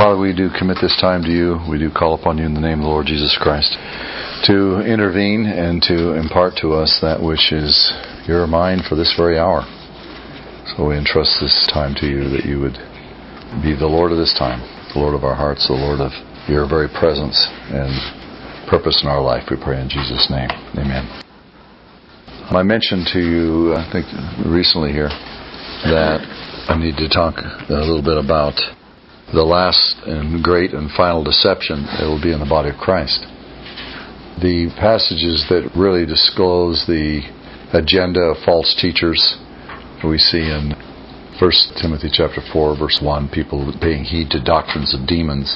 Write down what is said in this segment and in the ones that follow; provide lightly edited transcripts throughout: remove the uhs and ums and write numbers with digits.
Father, we do commit this time to you. We do call upon you in the name of the Lord Jesus Christ to intervene and to impart to us that which is your mind for this very hour. So we entrust this time to you, that you would be the Lord of this time, the Lord of our hearts, the Lord of your very presence and purpose in our life. We pray in Jesus' name. Amen. I mentioned to you, I think recently here, that I need to talk a little bit about the last and great and final deception that will be in the body of Christ. The passages that really disclose the agenda of false teachers we see in 1 Timothy chapter 4, verse 1, people paying heed to doctrines of demons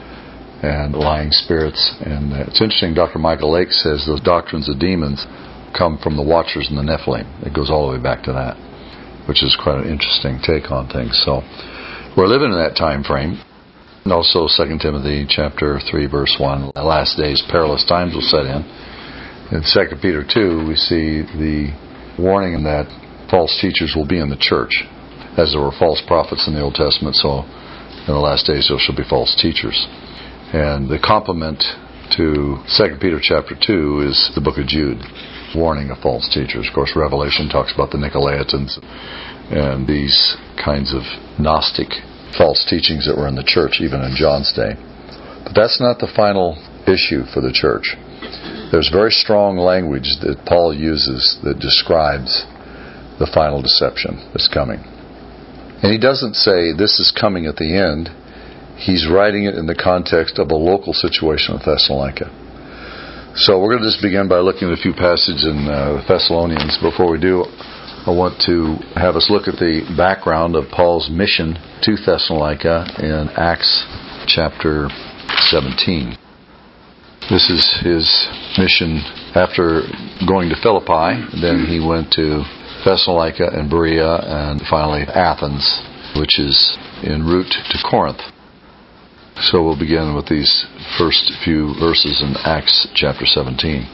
and lying spirits. And it's interesting, Dr. Michael Lake says those doctrines of demons come from the Watchers and the Nephilim. It goes all the way back to that, which is quite an interesting take on things. So we're living in that time frame. And also 2 Timothy chapter 3, verse 1, the last days, perilous times will set in. In 2 Peter 2, we see the warning that false teachers will be in the church, as there were false prophets in the Old Testament, so in the last days there shall be false teachers. And the complement to 2 Peter chapter 2 is the book of Jude, warning of false teachers. Of course, Revelation talks about the Nicolaitans and these kinds of Gnostic false teachings that were in the church, even in John's day. But that's not the final issue for the church. There's very strong language that Paul uses that describes the final deception that's coming. And he doesn't say this is coming at the end. He's writing it in the context of a local situation in Thessalonica. So we're going to just begin by looking at a few passages in Thessalonians. Before we do, I want to have us look at the background of Paul's mission to Thessalonica in Acts chapter 17. This is his mission after going to Philippi. Then he went to Thessalonica and Berea and finally Athens, which is en route to Corinth. So we'll begin with these first few verses in Acts chapter 17.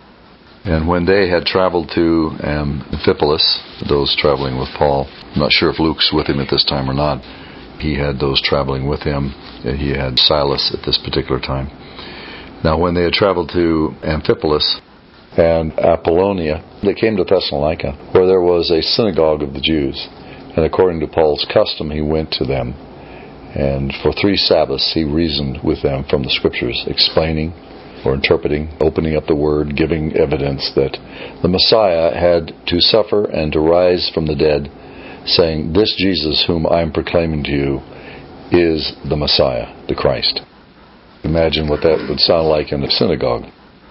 And when they had traveled to Amphipolis, those traveling with Paul, I'm not sure if Luke's with him at this time or not. He had those traveling with him. He had Silas at this particular time. Now when they had traveled to Amphipolis and Apollonia, they came to Thessalonica, where there was a synagogue of the Jews. And according to Paul's custom, he went to them. And for 3 Sabbaths he reasoned with them from the Scriptures, explaining or interpreting, opening up the Word, giving evidence that the Messiah had to suffer and to rise from the dead, saying, "This Jesus whom I am proclaiming to you is the Messiah, the Christ." Imagine what that would sound like in a synagogue.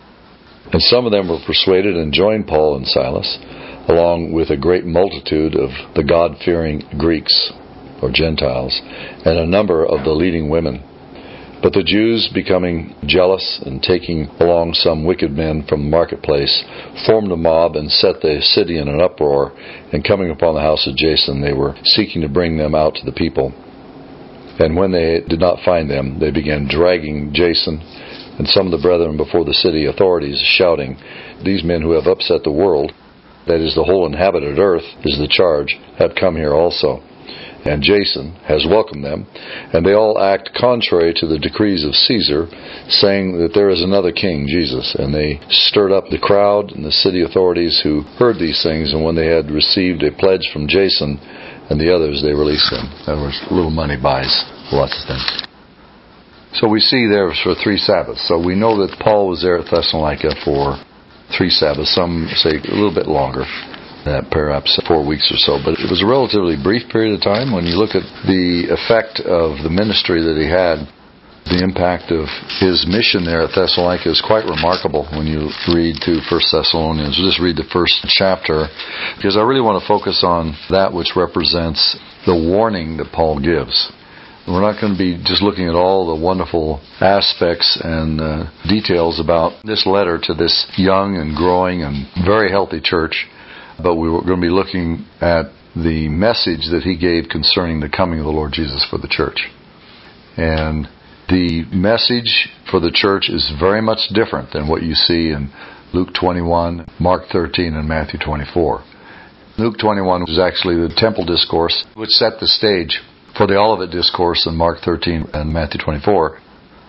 And some of them were persuaded and joined Paul and Silas, along with a great multitude of the God-fearing Greeks, or Gentiles, and a number of the leading women. But the Jews, becoming jealous and taking along some wicked men from the marketplace, formed a mob and set the city in an uproar, and coming upon the house of Jason, they were seeking to bring them out to the people. And when they did not find them, they began dragging Jason and some of the brethren before the city authorities, shouting, "These men who have upset the world, that is the whole inhabited earth, is the charge, have come here also. And Jason has welcomed them, and they all act contrary to the decrees of Caesar, saying that there is another king, Jesus." And they stirred up the crowd and the city authorities who heard these things, and when they had received a pledge from Jason and the others, they released them. In other words, little money buys lots of things. So we see there for 3 Sabbaths. So we know that Paul was there at Thessalonica for 3 Sabbaths. Some say a little bit longer, perhaps 4 weeks or so. But it was a relatively brief period of time. When you look at the effect of the ministry that he had, the impact of his mission there at Thessalonica is quite remarkable when you read through 1 Thessalonians. We'll just read the first chapter, because I really want to focus on that which represents the warning that Paul gives. We're not going to be just looking at all the wonderful aspects and details about this letter to this young and growing and very healthy church, but we were going to be looking at the message that he gave concerning the coming of the Lord Jesus for the church. And the message for the church is very much different than what you see in Luke 21, Mark 13, and Matthew 24. Luke 21 was actually the temple discourse, which set the stage For the Olivet Discourse in Mark 13 and Matthew 24,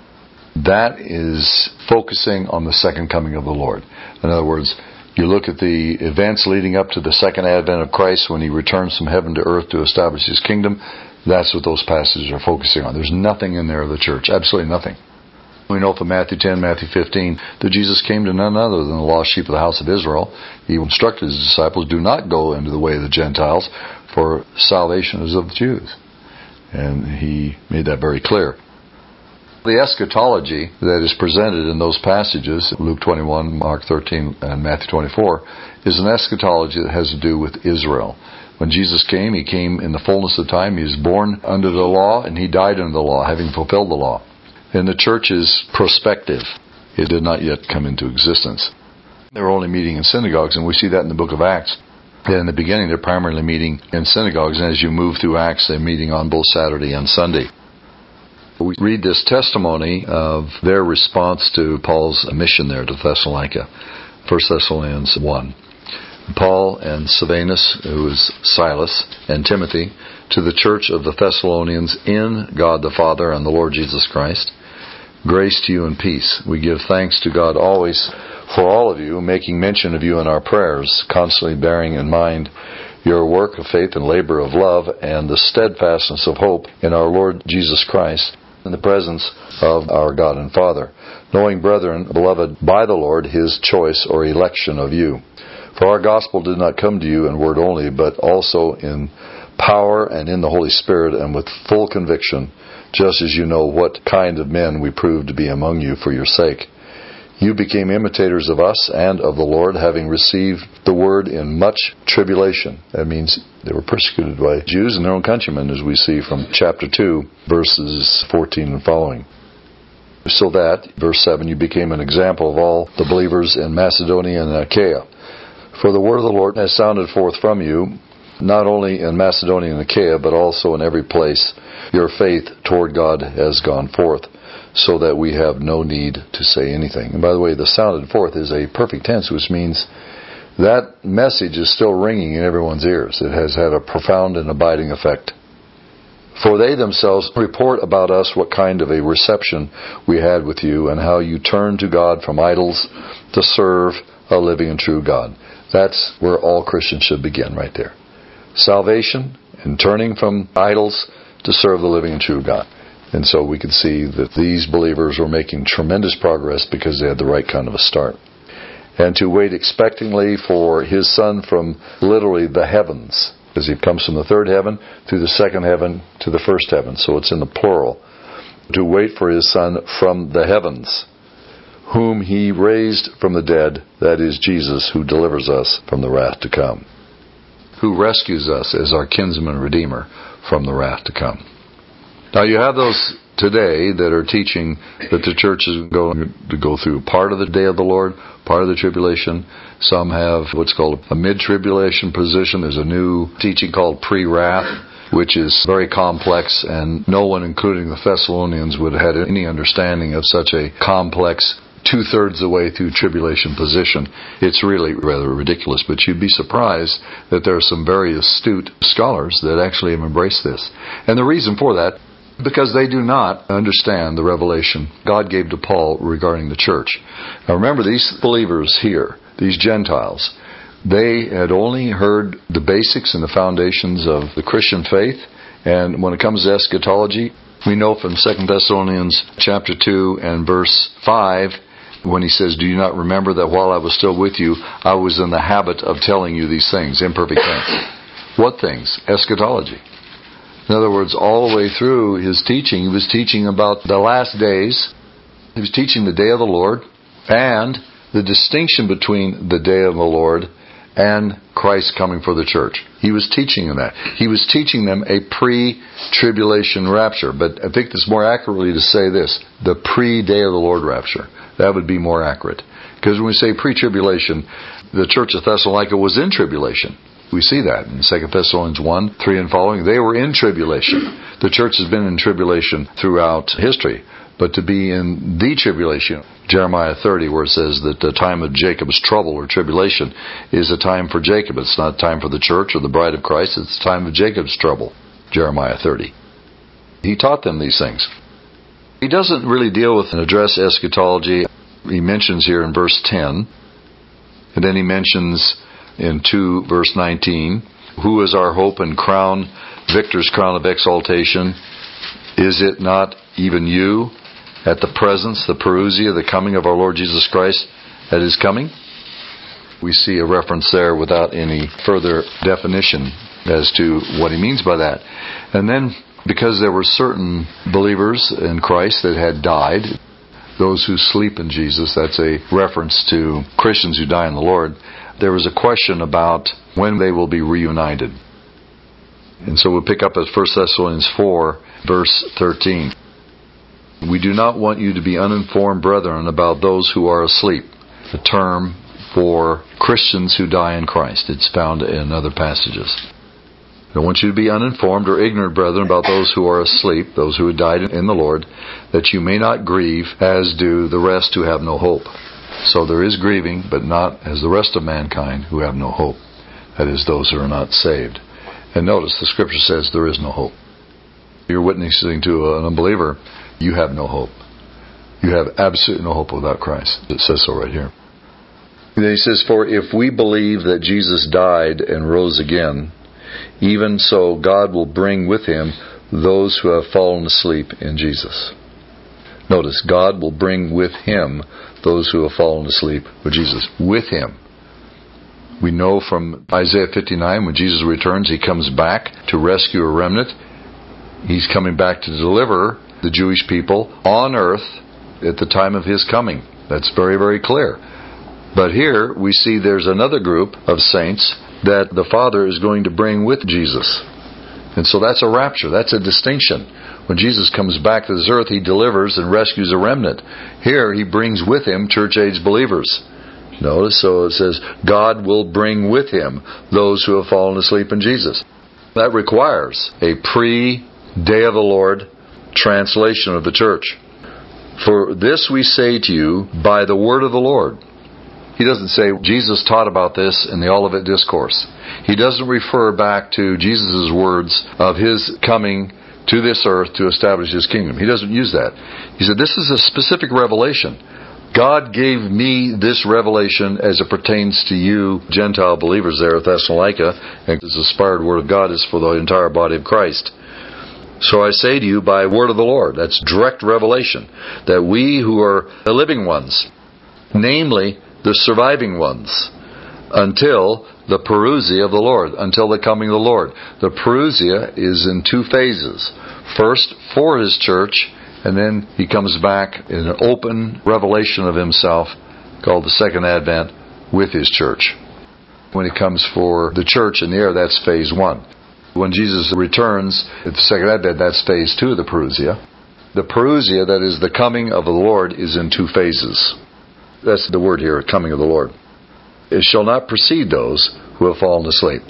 that is focusing on the second coming of the Lord. In other words, you look at the events leading up to the second advent of Christ when He returns from heaven to earth to establish His kingdom. That's what those passages are focusing on. There's nothing in there of the church. Absolutely nothing. We know from Matthew 10, Matthew 15, that Jesus came to none other than the lost sheep of the house of Israel. He instructed His disciples, do not go into the way of the Gentiles, for salvation is of the Jews. And He made that very clear. The eschatology that is presented in those passages, Luke 21, Mark 13, and Matthew 24, is an eschatology that has to do with Israel. When Jesus came, He came in the fullness of time. He was born under the law, and He died under the law, having fulfilled the law. And the church is prospective. It did not yet come into existence. They were only meeting in synagogues, and we see that in the book of Acts. In the beginning, they're primarily meeting in synagogues, and as you move through Acts, they're meeting on both Saturday and Sunday. We read this testimony of their response to Paul's mission there to Thessalonica, 1 Thessalonians 1. Paul and Silvanus, who is Silas, and Timothy, to the church of the Thessalonians in God the Father and the Lord Jesus Christ, grace to you and peace. We give thanks to God always for all of you, making mention of you in our prayers, constantly bearing in mind your work of faith and labor of love and the steadfastness of hope in our Lord Jesus Christ in the presence of our God and Father, knowing, brethren, beloved by the Lord, His choice or election of you. For our gospel did not come to you in word only, but also in power and in the Holy Spirit and with full conviction, just as you know what kind of men we proved to be among you for your sake. You became imitators of us and of the Lord, having received the word in much tribulation. That means they were persecuted by Jews and their own countrymen, as we see from chapter 2, verses 14 and following. So that, verse 7, you became an example of all the believers in Macedonia and Achaia. For the word of the Lord has sounded forth from you, not only in Macedonia and Achaia, but also in every place. Your faith toward God has gone forth, so that we have no need to say anything. And by the way, the sounded forth is a perfect tense, which means that message is still ringing in everyone's ears. It has had a profound and abiding effect. For they themselves report about us what kind of a reception we had with you, and how you turned to God from idols to serve a living and true God. That's where all Christians should begin, right there. Salvation and turning from idols to serve the living and true God. And so we could see that these believers were making tremendous progress because they had the right kind of a start. And to wait expectingly for His Son from literally the heavens, as He comes from the third heaven through the second heaven to the first heaven. So it's in the plural. To wait for His Son from the heavens, whom He raised from the dead, that is Jesus, who delivers us from the wrath to come. Who rescues us as our kinsman redeemer from the wrath to come. Now you have those today that are teaching that the church is going to go through part of the day of the Lord, part of the tribulation. Some have what's called a mid-tribulation position. There's a new teaching called pre-wrath, which is very complex, and no one, including the Thessalonians, would have had any understanding of such a complex two-thirds the way through tribulation position. It's really rather ridiculous, but you'd be surprised that there are some very astute scholars that actually have embraced this. And the reason for that, because they do not understand the revelation God gave to Paul regarding the church. Now remember, these believers here, these Gentiles, they had only heard the basics and the foundations of the Christian faith, and when it comes to eschatology, we know from 2 Thessalonians chapter 2 and verse 5, when he says, do you not remember that while I was still with you, I was in the habit of telling you these things, imperfect tense. What things? Eschatology. In other words, all the way through his teaching, he was teaching about the last days. He was teaching the day of the Lord and the distinction between the day of the Lord and Christ coming for the church. He was teaching them that. He was teaching them a pre-tribulation rapture. But I think it's more accurately to say this, the pre-day of the Lord rapture. That would be more accurate. Because when we say pre-tribulation, the church of Thessalonica was in tribulation. We see that in 2 Thessalonians 1, 3 and following. They were in tribulation. The church has been in tribulation throughout history. But to be in the tribulation, Jeremiah 30, where it says that the time of Jacob's trouble or tribulation is a time for Jacob. It's not a time for the church or the bride of Christ. It's the time of Jacob's trouble, Jeremiah 30. He taught them these things. He doesn't really deal with and address eschatology. He mentions here in verse 10, and then he mentions in 2 verse 19, who is our hope and crown, victor's crown of exaltation? Is it not even you at the presence, the parousia, the coming of our Lord Jesus Christ at His coming? We see a reference there without any further definition as to what he means by that. And then, because there were certain believers in Christ that had died, those who sleep in Jesus, that's a reference to Christians who die in the Lord, there was a question about when they will be reunited. And so we'll pick up at 1 Thessalonians 4, verse 13. We do not want you to be uninformed, brethren, about those who are asleep. The term for Christians who die in Christ. It's found in other passages. I don't want you to be uninformed or ignorant, brethren, about those who are asleep, those who have died in the Lord, that you may not grieve as do the rest who have no hope. So there is grieving, but not as the rest of mankind who have no hope. That is, those who are not saved. And notice, the Scripture says there is no hope. You're witnessing to an unbeliever, you have no hope. You have absolutely no hope without Christ. It says so right here. And then he says, for if we believe that Jesus died and rose again, even so God will bring with Him those who have fallen asleep in Jesus. Notice, God will bring with Him those who have fallen asleep with Jesus. With Him. We know from Isaiah 59, when Jesus returns, He comes back to rescue a remnant. He's coming back to deliver the Jewish people on earth at the time of His coming. That's very, very clear. But here we see there's another group of saints that the Father is going to bring with Jesus. And so that's a rapture. That's a distinction. When Jesus comes back to this earth, He delivers and rescues a remnant. Here He brings with Him church-age believers. Notice, so it says, God will bring with Him those who have fallen asleep in Jesus. That requires a pre-Day of the Lord translation of the church. For this we say to you by the word of the Lord. He doesn't say Jesus taught about this in the Olivet Discourse. He doesn't refer back to Jesus' words of His coming to this earth to establish His kingdom. He doesn't use that. He said, this is a specific revelation. God gave me this revelation as it pertains to you, Gentile believers there at Thessalonica, and this inspired word of God is for the entire body of Christ. So I say to you by word of the Lord, that's direct revelation, that we who are the living ones, namely the surviving ones, until the parousia of the Lord, until the coming of the Lord. The parousia is in two phases. First, for His church, and then He comes back in an open revelation of Himself, called the Second Advent, with His church. When He comes for the church in the air, that's phase 1. When Jesus returns at the Second Advent, that's phase 2 of the parousia. The parousia, that is the coming of the Lord, is in two phases. That's the word here, coming of the Lord. It shall not precede those who have fallen asleep.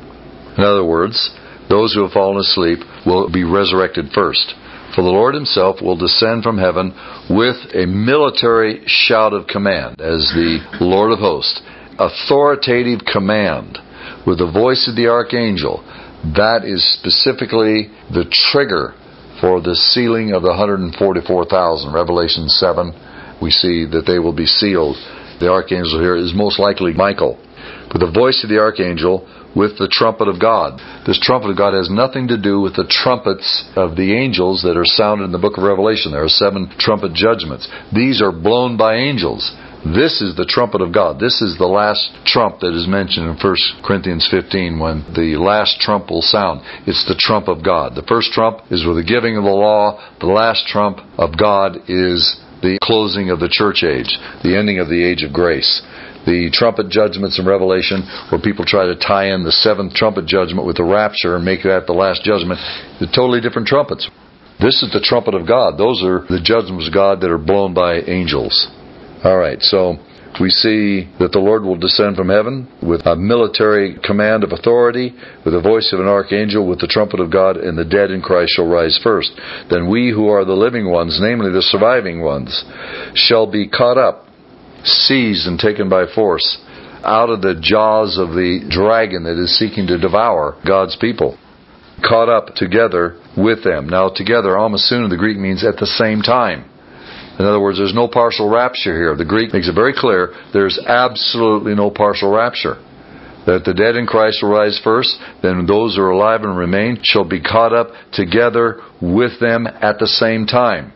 In other words, those who have fallen asleep will be resurrected first. For the Lord Himself will descend from heaven with a military shout of command, as the Lord of hosts. Authoritative command, with the voice of the archangel. That is specifically the trigger for the sealing of the 144,000. Revelation 7. We see that they will be sealed. The archangel here is most likely Michael. With the voice of the archangel, with the trumpet of God. This trumpet of God has nothing to do with the trumpets of the angels that are sounded in the book of Revelation. There are 7 trumpet judgments. These are blown by angels. This is the trumpet of God. This is the last trump that is mentioned in 1 Corinthians 15 when the last trump will sound. It's the trump of God. The first trump is with the giving of the law. The last trump of God is the closing of the church age, the ending of the age of grace. The trumpet judgments in Revelation, where people try to tie in the 7th trumpet judgment with the rapture and make that the last judgment, they're totally different trumpets. This is the trumpet of God. Those are the judgments of God that are blown by angels. All right, so we see that the Lord will descend from heaven with a military command of authority, with the voice of an archangel, with the trumpet of God, and the dead in Christ shall rise first. Then we who are the living ones, namely the surviving ones, shall be caught up, seized and taken by force, out of the jaws of the dragon that is seeking to devour God's people. caught up together with them. Now, together, amasun in the Greek means at the same time. In other words, there's no partial rapture here. The Greek makes it very clear there's absolutely no partial rapture. That the dead in Christ will rise first, then those who are alive and remain shall be caught up together with them at the same time.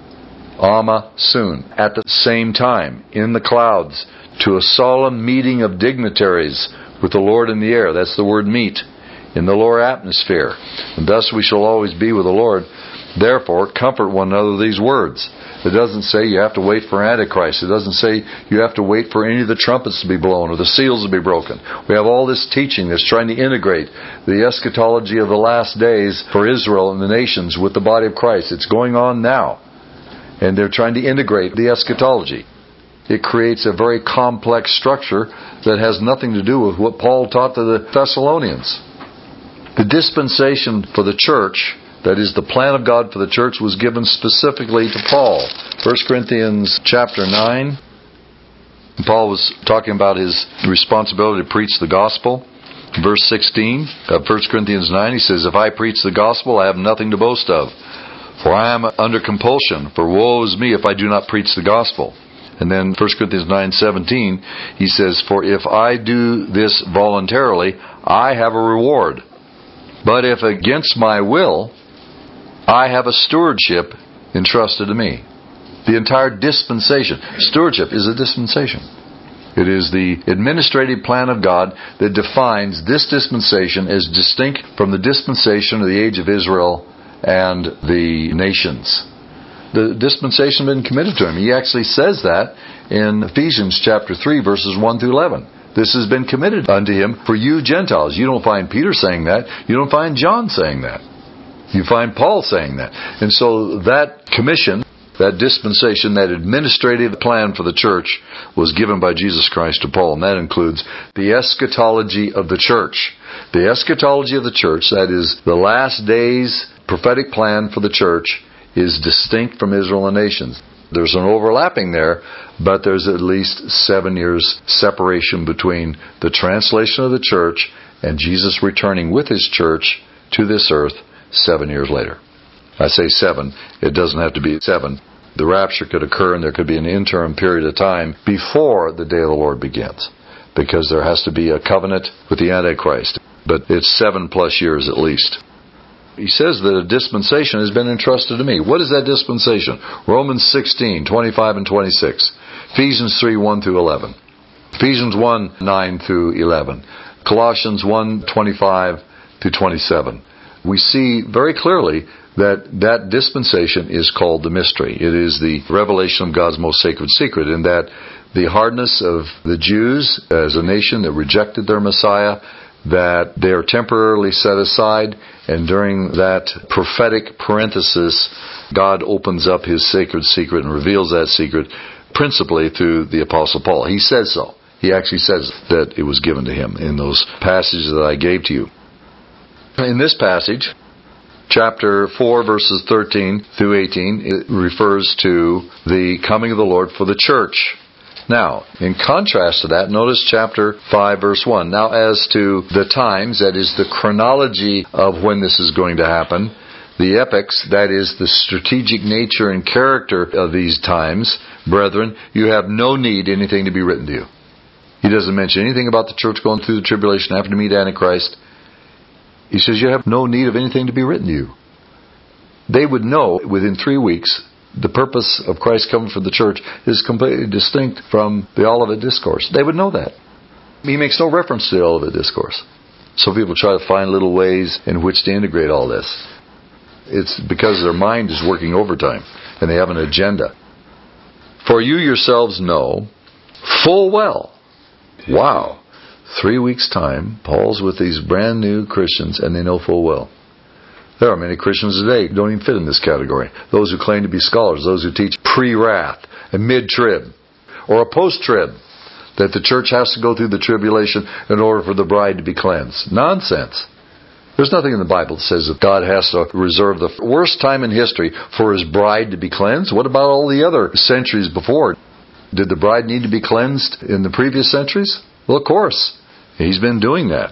Amasun, at the same time, in the clouds, to a solemn meeting of dignitaries with the Lord in the air. That's the word meet, in the lower atmosphere. And thus we shall always be with the Lord. Therefore, comfort one another with these words. It doesn't say you have to wait for Antichrist. It doesn't say you have to wait for any of the trumpets to be blown or the seals to be broken. We have all this teaching that's trying to integrate the eschatology of the last days for Israel and the nations with the body of Christ. It's going on now. And they're trying to integrate the eschatology. It creates a very complex structure that has nothing to do with what Paul taught to the Thessalonians. The dispensation for the church, that is, the plan of God for the church, was given specifically to Paul. 1 Corinthians chapter 9. Paul was talking about his responsibility to preach the gospel. Verse 16 of 1 Corinthians 9, he says, "If I preach the gospel, I have nothing to boast of. For I am under compulsion, for woe is me if I do not preach the gospel." And then 1 Corinthians 9:17, he says, "For if I do this voluntarily, I have a reward. But if against my will, I have a stewardship entrusted to me." The entire dispensation. Stewardship is a dispensation. It is the administrative plan of God that defines this dispensation as distinct from the dispensation of the age of Israel and the nations. The dispensation has been committed to him. He actually says that in Ephesians chapter 3, verses 1 through 11. This has been committed unto him for you Gentiles. You don't find Peter saying that. You don't find John saying that. You find Paul saying that. And so that commission, that dispensation, that administrative plan for the church was given by Jesus Christ to Paul. And that includes the eschatology of the church. The eschatology of the church, that is the last days prophetic plan for the church, is distinct from Israel and nations. There's an overlapping there, but there's at least 7 years separation between the translation of the church and Jesus returning with his church to this earth 7 years later. I say 7. It doesn't have to be 7. The rapture could occur and there could be an interim period of time before the day of the Lord begins, because there has to be a covenant with the Antichrist. But it's 7+ years at least. He says that a dispensation has been entrusted to me. What is that dispensation? Romans 16:25 and 26. Ephesians 3:1 through 11. Ephesians 1:9 through 11. Colossians 1:25 through 27. We see very clearly that dispensation is called the mystery. It is the revelation of God's most sacred secret, in that the hardness of the Jews as a nation that rejected their Messiah, that they are temporarily set aside, and during that prophetic parenthesis, God opens up his sacred secret and reveals that secret principally through the Apostle Paul. He says so. He actually says that it was given to him in those passages that I gave to you. In this passage, chapter 4, verses 13 through 18, it refers to the coming of the Lord for the church. Now, in contrast to that, notice chapter 5, verse 1. Now, as to the times, that is the chronology of when this is going to happen, the epochs, that is the strategic nature and character of these times, brethren, you have no need anything to be written to you. He doesn't mention anything about the church going through the tribulation, having to meet Antichrist. He says you have no need of anything to be written to you. They would know within 3 weeks the purpose of Christ coming for the church is completely distinct from the Olivet Discourse. They would know that. He makes no reference to the Olivet Discourse. So people try to find little ways in which to integrate all this. It's because their mind is working overtime and they have an agenda. For you yourselves know full well. Wow. 3 weeks' time, Paul's with these brand new Christians and they know full well. There are many Christians today who don't even fit in this category. Those who claim to be scholars, those who teach pre-wrath, a mid-trib, or a post-trib, that the church has to go through the tribulation in order for the bride to be cleansed. Nonsense. There's nothing in the Bible that says that God has to reserve the worst time in history for his bride to be cleansed. What about all the other centuries before? Did the bride need to be cleansed in the previous centuries? Well, of course. He's been doing that.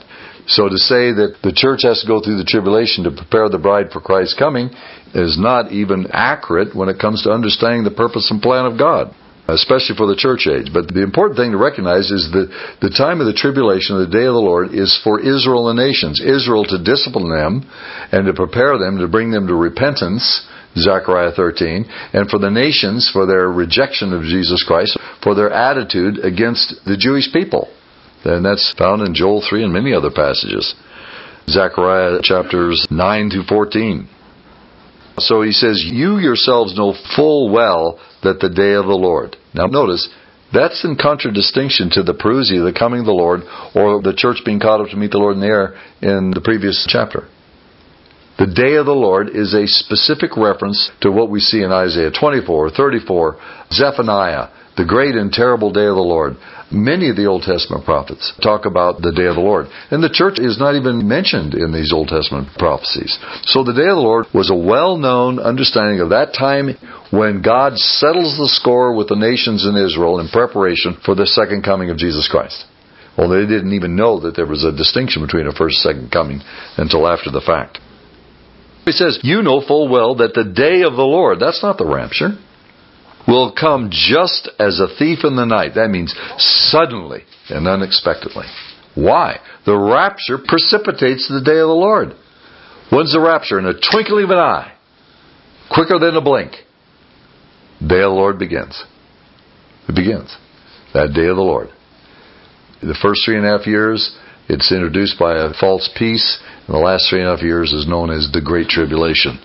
So to say that the church has to go through the tribulation to prepare the bride for Christ's coming is not even accurate when it comes to understanding the purpose and plan of God, especially for the church age. But the important thing to recognize is that the time of the tribulation, the day of the Lord, is for Israel and nations. Israel to discipline them and to prepare them, to bring them to repentance, Zechariah 13, and for the nations, for their rejection of Jesus Christ, for their attitude against the Jewish people. And that's found in Joel 3 and many other passages. Zechariah chapters 9 to 14. So he says, you yourselves know full well that the day of the Lord. Now notice, that's in contradistinction to the parousia, the coming of the Lord, or the church being caught up to meet the Lord in the air in the previous chapter. The day of the Lord is a specific reference to what we see in Isaiah 24, 34, Zephaniah, the great and terrible day of the Lord. Many of the Old Testament prophets talk about the day of the Lord. And the church is not even mentioned in these Old Testament prophecies. So the day of the Lord was a well-known understanding of that time when God settles the score with the nations in Israel in preparation for the second coming of Jesus Christ. Well, they didn't even know that there was a distinction between a first and second coming until after the fact. He says, you know full well that the day of the Lord, that's not the rapture, will come just as a thief in the night. That means suddenly and unexpectedly. Why? The rapture precipitates the day of the Lord. When's the rapture? In a twinkling of an eye. Quicker than a blink. Day of the Lord begins. It begins. That day of the Lord. The first 3.5 years, it's introduced by a false peace. And the last 3.5 years is known as the Great Tribulation.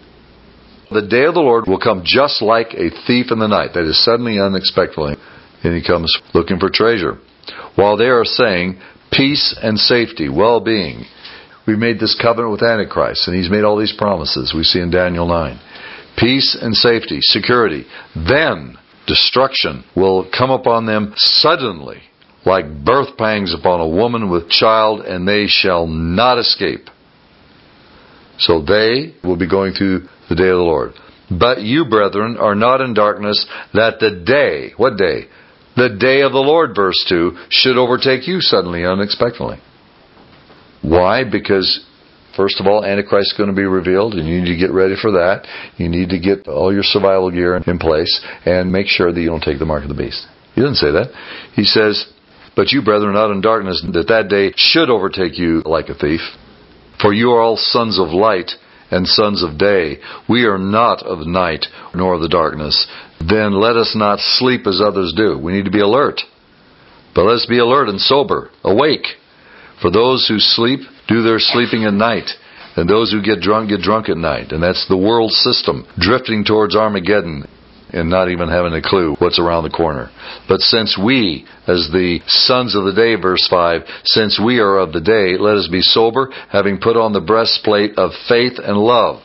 The day of the Lord will come just like a thief in the night. That is suddenly, unexpectedly. And he comes looking for treasure. While they are saying peace and safety, well-being. We've made this covenant with Antichrist. And he's made all these promises we see in Daniel 9. Peace and safety, security. Then destruction will come upon them suddenly, like birth pangs upon a woman with child, and they shall not escape. So they will be going through the day of the Lord. But you, brethren, are not in darkness, that the day, what day? The day of the Lord, verse 2, should overtake you suddenly, unexpectedly. Why? Because, first of all, Antichrist is going to be revealed, and you need to get ready for that. You need to get all your survival gear in place, and make sure that you don't take the mark of the beast. He doesn't say that. He says, but you, brethren, are not in darkness, that day should overtake you like a thief. For you are all sons of light and sons of day. We are not of night nor of the darkness. Then let us not sleep as others do. We need to be alert. But let us be alert and sober, awake. For those who sleep do their sleeping at night. And those who get drunk at night. And that's the world system, drifting towards Armageddon and not even having a clue what's around the corner. But since we, as the sons of the day, verse 5, since we are of the day, let us be sober, having put on the breastplate of faith and love.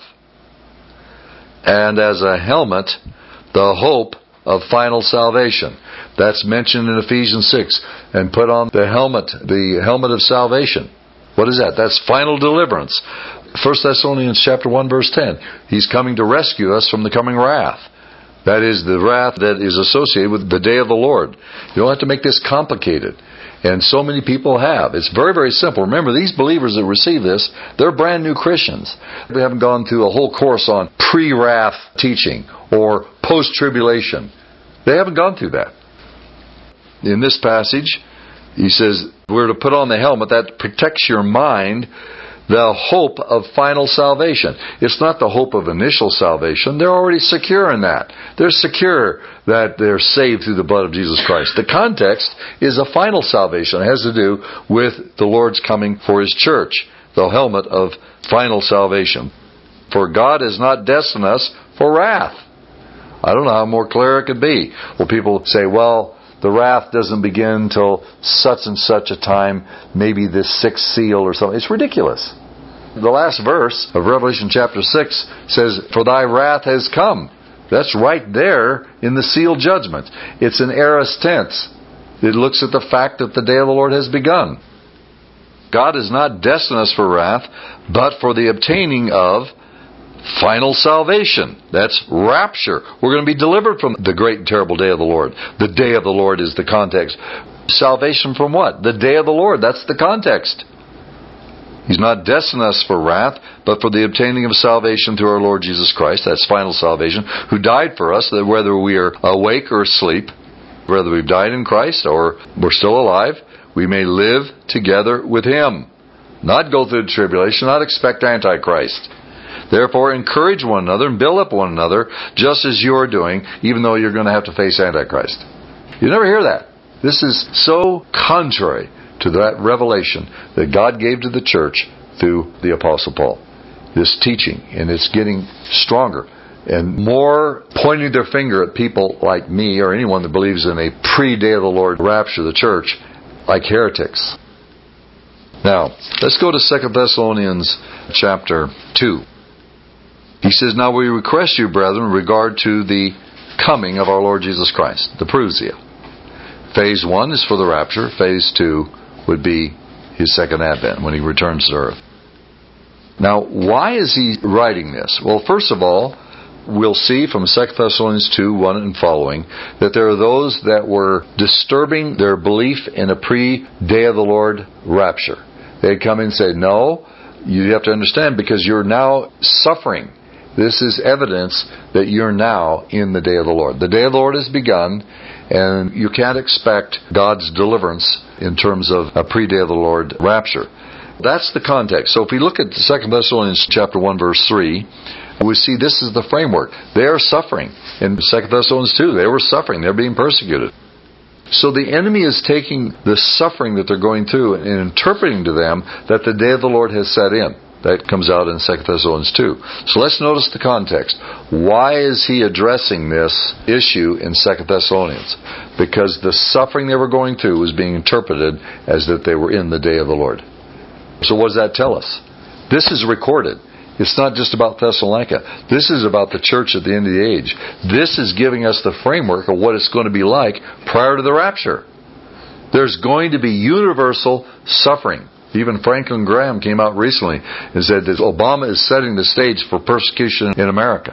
And as a helmet, the hope of final salvation. That's mentioned in Ephesians 6. And put on the helmet of salvation. What is that? That's final deliverance. 1 Thessalonians chapter 1, verse 10. He's coming to rescue us from the coming wrath. That is the wrath that is associated with the day of the Lord. You don't have to make this complicated. And so many people have. It's very, very simple. Remember, these believers that receive this, they're brand new Christians. They haven't gone through a whole course on pre-wrath teaching or post-tribulation. They haven't gone through that. In this passage, he says, we're to put on the helmet that protects your mind, the hope of final salvation. It's not the hope of initial salvation. They're already secure in that. They're secure that they're saved through the blood of Jesus Christ. The context is a final salvation. It has to do with the Lord's coming for His church. The helmet of final salvation. For God has not destined us for wrath. I don't know how more clear it could be. Well, people say, well, the wrath doesn't begin until such and such a time, maybe the sixth seal or something. It's ridiculous. The last verse of Revelation chapter 6 says, for thy wrath has come. That's right there in the seal judgment. It's an aorist tense. It looks at the fact that the day of the Lord has begun. God has not destined us for wrath, but for the obtaining of final salvation. That's rapture. We're going to be delivered from the great and terrible day of the Lord. The day of the Lord is the context. Salvation from what? The day of the Lord. That's the context. He's not destined us for wrath, but for the obtaining of salvation through our Lord Jesus Christ, that's final salvation, who died for us, that whether we are awake or asleep, whether we've died in Christ or we're still alive, we may live together with Him. Not go through the tribulation, not expect Antichrist. Therefore, encourage one another and build up one another, just as you're doing, even though you're going to have to face Antichrist. You never hear that. This is so contrary to that revelation that God gave to the church through the Apostle Paul. This teaching, and it's getting stronger and more pointing their finger at people like me or anyone that believes in a pre-day of the Lord rapture of the church like heretics. Now, let's go to 2 Thessalonians chapter 2. He says, now we request you, brethren, in regard to the coming of our Lord Jesus Christ, the parousia. Phase 1 is for the rapture. Phase 2 would be His second advent, when He returns to earth. Now, why is he writing this? Well, first of all, we'll see from 2 Thessalonians 2, 1 and following, that there are those that were disturbing their belief in a pre-day of the Lord rapture. They'd come in and say, no, you have to understand, because you're now suffering. This is evidence that you're now in the day of the Lord. The day of the Lord has begun, and you can't expect God's deliverance in terms of a pre-day of the Lord rapture. That's the context. So if we look at 2 Thessalonians chapter 1, verse 3, we see this is the framework. They are suffering. In 2 Thessalonians 2, they were suffering. They're being persecuted. So the enemy is taking the suffering that they're going through and interpreting to them that the day of the Lord has set in. That comes out in 2 Thessalonians 2. So let's notice the context. Why is he addressing this issue in 2 Thessalonians? Because the suffering they were going through was being interpreted as that they were in the day of the Lord. So what does that tell us? This is recorded. It's not just about Thessalonica. This is about the church at the end of the age. This is giving us the framework of what it's going to be like prior to the rapture. There's going to be universal suffering. Even Franklin Graham came out recently and said that Obama is setting the stage for persecution in America.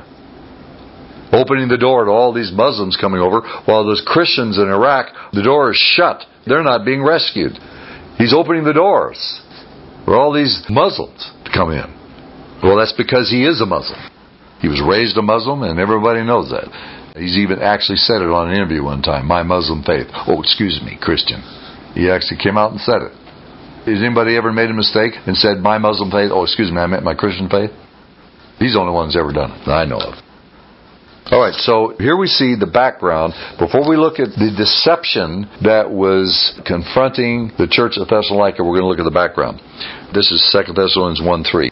Opening the door to all these Muslims coming over, while those Christians in Iraq, the door is shut. They're not being rescued. He's opening the doors for all these Muslims to come in. Well, that's because he is a Muslim. He was raised a Muslim, and everybody knows that. He's even actually said it on an interview one time, my Muslim faith. Oh, excuse me, Christian. He actually came out and said it. Has anybody ever made a mistake and said, my Muslim faith? Oh, excuse me, I meant my Christian faith? He's the only one who's ever done it that I know of. All right, so here we see the background. Before we look at the deception that was confronting the church of Thessalonica, we're going to look at the background. This is 2 Thessalonians 1:3.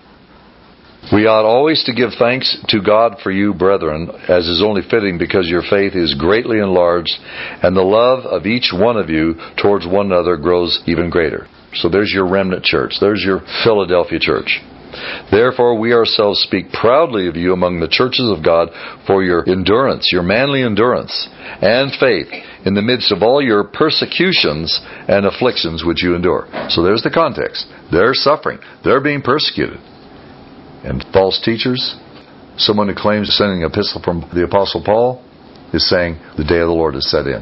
We ought always to give thanks to God for you, brethren, as is only fitting, because your faith is greatly enlarged, and the love of each one of you towards one another grows even greater. So there's your remnant church. There's your Philadelphia church. Therefore, we ourselves speak proudly of you among the churches of God for your endurance, your manly endurance, and faith in the midst of all your persecutions and afflictions which you endure. So there's the context. They're suffering. They're being persecuted. And false teachers, someone who claims sending an epistle from the Apostle Paul, is saying the day of the Lord is set in.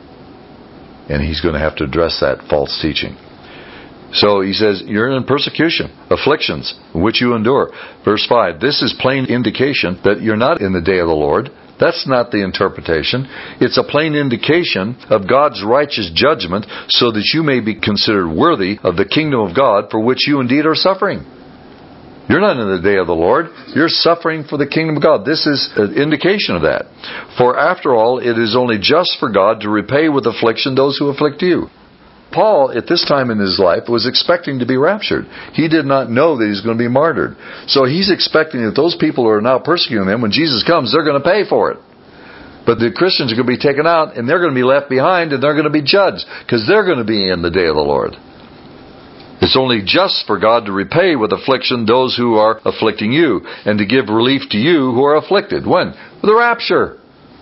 And he's going to have to address that false teaching. So he says, you're in persecution, afflictions, which you endure. Verse 5, this is plain indication that you're not in the day of the Lord. That's not the interpretation. It's a plain indication of God's righteous judgment, so that you may be considered worthy of the kingdom of God, for which you indeed are suffering. You're not in the day of the Lord. You're suffering for the kingdom of God. This is an indication of that. For after all, it is only just for God to repay with affliction those who afflict you. Paul, at this time in his life, was expecting to be raptured. He did not know that he's going to be martyred. So he's expecting that those people who are now persecuting him, when Jesus comes, they're going to pay for it. But the Christians are going to be taken out, and they're going to be left behind, and they're going to be judged, because they're going to be in the day of the Lord. It's only just for God to repay with affliction those who are afflicting you, and to give relief to you who are afflicted. When? With the rapture.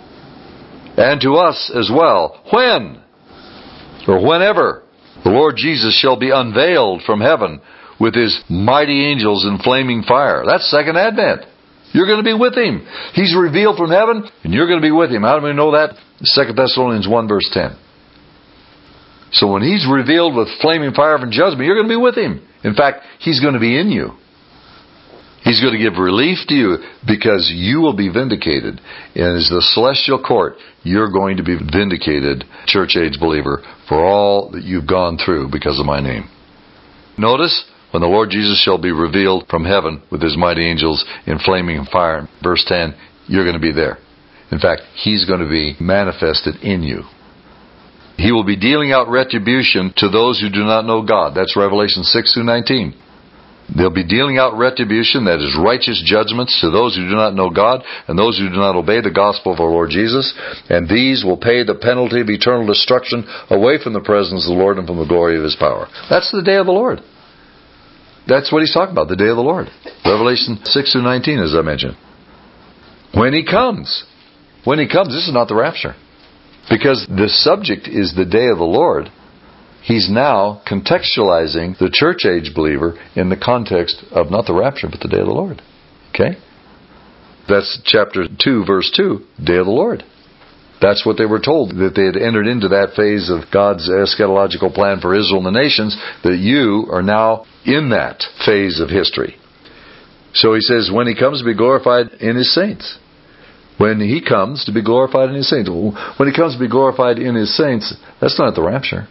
And to us as well. When? Or whenever the Lord Jesus shall be unveiled from heaven with His mighty angels in flaming fire. That's second advent. You're going to be with Him. He's revealed from heaven, and you're going to be with Him. How do we know that? 2 Thessalonians 1 verse 10. So when He's revealed with flaming fire from judgment, you're going to be with Him. In fact, He's going to be in you. He's going to give relief to you because you will be vindicated. And as the celestial court, you're going to be vindicated, church age believer, for all that you've gone through because of my name. Notice, when the Lord Jesus shall be revealed from heaven with His mighty angels in flaming fire, verse 10, you're going to be there. In fact, He's going to be manifested in you. He will be dealing out retribution to those who do not know God. That's Revelation 6 through 19. They'll be dealing out retribution, that is righteous judgments, to those who do not know God and those who do not obey the gospel of our Lord Jesus. And these will pay the penalty of eternal destruction away from the presence of the Lord and from the glory of His power. That's the day of the Lord. That's what He's talking about, the day of the Lord. Revelation 6 through 19, as I mentioned. When He comes. When He comes, this is not the rapture. Because the subject is the day of the Lord, He's now contextualizing the church age believer in the context of not the rapture, but the day of the Lord. Okay? That's chapter 2, verse 2, day of the Lord. That's what they were told, that they had entered into that phase of God's eschatological plan for Israel and the nations, that you are now in that phase of history. So He says, when He comes to be glorified in His saints. When He comes to be glorified in His saints. When He comes to be glorified in His saints, that's not the rapture.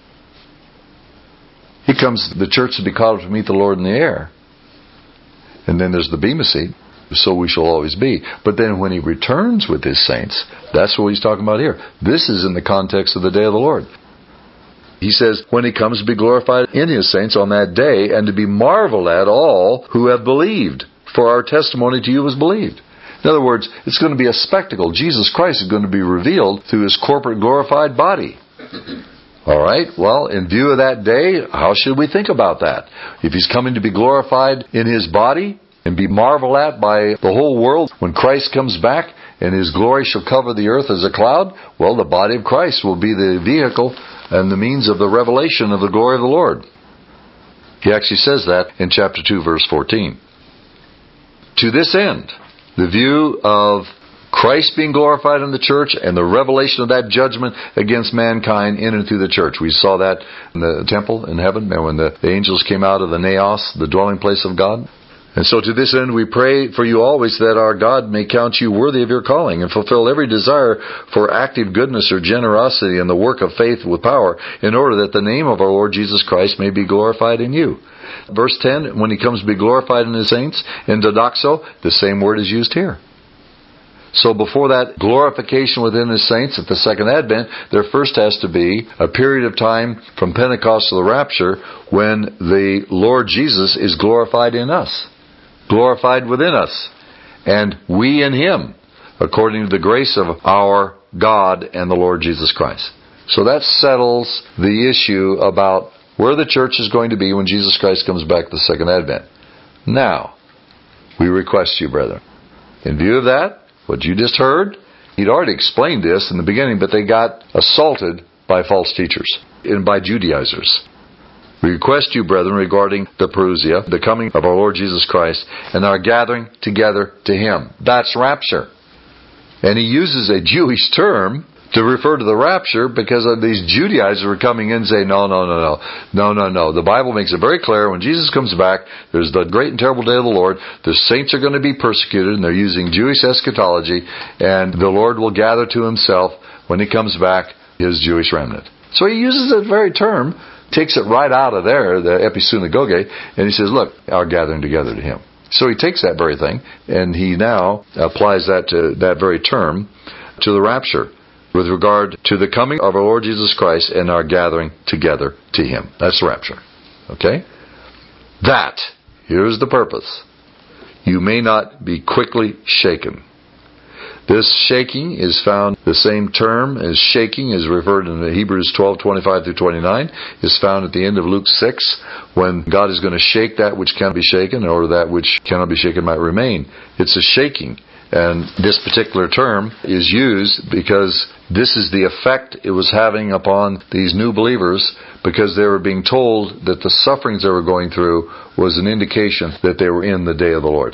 He comes, the church to be caught up to meet the Lord in the air. And then there's the Bema seat, so we shall always be. But then when He returns with His saints, that's what He's talking about here. This is in the context of the day of the Lord. He says, when He comes to be glorified in His saints on that day, and to be marveled at all who have believed, for our testimony to you was believed. In other words, it's going to be a spectacle. Jesus Christ is going to be revealed through His corporate glorified body. All right, well, in view of that day, how should we think about that? If He's coming to be glorified in His body and be marveled at by the whole world, when Christ comes back and His glory shall cover the earth as a cloud, well, the body of Christ will be the vehicle and the means of the revelation of the glory of the Lord. He actually says that in chapter 2, verse 14. To this end, the view of Christ being glorified in the church and the revelation of that judgment against mankind in and through the church. We saw that in the temple in heaven, and when the angels came out of the naos, the dwelling place of God. And so to this end we pray for you always, that our God may count you worthy of your calling and fulfill every desire for active goodness or generosity in the work of faith with power, in order that the name of our Lord Jesus Christ may be glorified in you. Verse 10, when He comes to be glorified in His saints, in dodoxo, the same word is used here. So before that glorification within His saints at the second advent, there first has to be a period of time from Pentecost to the rapture when the Lord Jesus is glorified in us, glorified within us, and we in Him, according to the grace of our God and the Lord Jesus Christ. So that settles the issue about where the church is going to be when Jesus Christ comes back the second advent. Now, we request you, brethren, in view of that, what you just heard, He'd already explained this in the beginning, but they got assaulted by false teachers and by Judaizers. We request you, brethren, regarding the parousia, the coming of our Lord Jesus Christ, and our gathering together to Him. That's rapture. And He uses a Jewish term to refer to the rapture because of these Judaizers were coming in and saying, no. The Bible makes it very clear when Jesus comes back, there's the great and terrible day of the Lord. The saints are going to be persecuted, and they're using Jewish eschatology, and the Lord will gather to Himself when He comes back His Jewish remnant. So He uses that very term, takes it right out of there, the episynagoge, and He says, look, our gathering together to Him. So He takes that very thing, and He now applies that to that very term to the rapture, with regard to the coming of our Lord Jesus Christ and our gathering together to Him. That's rapture. Okay? That, here's the purpose. You may not be quickly shaken. This shaking is found, the same term as shaking is referred in Hebrews 12:25 through 29, is found at the end of Luke 6, when God is going to shake that which cannot be shaken, in order that which cannot be shaken might remain. It's a shaking. And this particular term is used because this is the effect it was having upon these new believers, because they were being told that the sufferings they were going through was an indication that they were in the day of the Lord.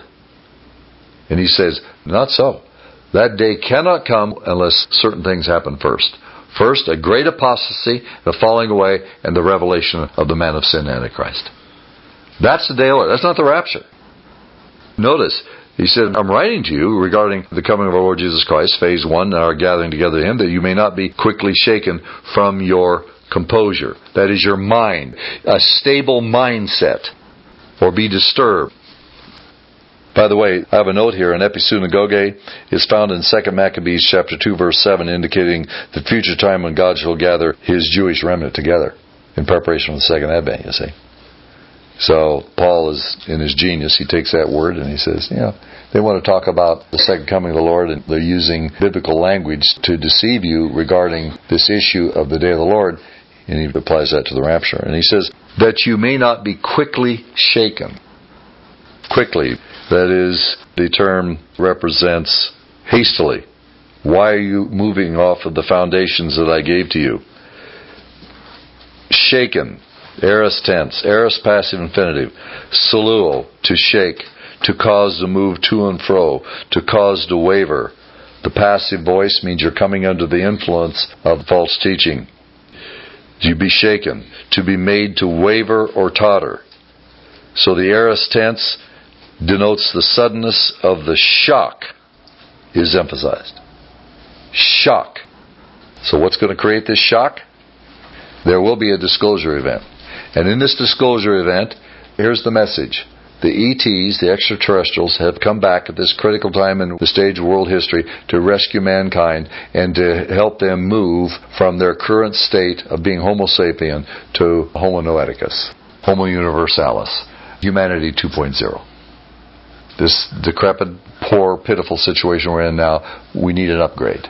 And He says, not so. That day cannot come unless certain things happen first. First, a great apostasy, the falling away, and the revelation of the man of sin, Antichrist. That's the day of the Lord. That's not the rapture. Notice, he said, I'm writing to you regarding the coming of our Lord Jesus Christ, phase 1, our gathering together to Him, that you may not be quickly shaken from your composure. That is your mind, a stable mindset, or be disturbed. By the way, I have a note here, an episunagoge is found in 2 Maccabees chapter 2, verse 7, indicating the future time when God shall gather His Jewish remnant together in preparation for the second advent, you see. So Paul is, in his genius, he takes that word and he says, they want to talk about the second coming of the Lord, and they're using biblical language to deceive you regarding this issue of the day of the Lord, and he applies that to the rapture. And he says, that you may not be quickly shaken. Quickly, that is, the term represents hastily. Why are you moving off of the foundations that I gave to you? Shaken. Aorist tense, aorist passive infinitive, saluo, to shake, to cause to move to and fro, to cause to waver. The passive voice means you're coming under the influence of false teaching. To be shaken, to be made to waver or totter. So the aorist tense denotes the suddenness of the shock is emphasized. Shock. So what's going to create this shock? There will be a disclosure event. And in this disclosure event, here's the message. The ETs, the extraterrestrials, have come back at this critical time in the stage of world history to rescue mankind and to help them move from their current state of being Homo sapien to Homo noeticus, Homo universalis, humanity 2.0. This decrepit, poor, pitiful situation we're in now, we need an upgrade.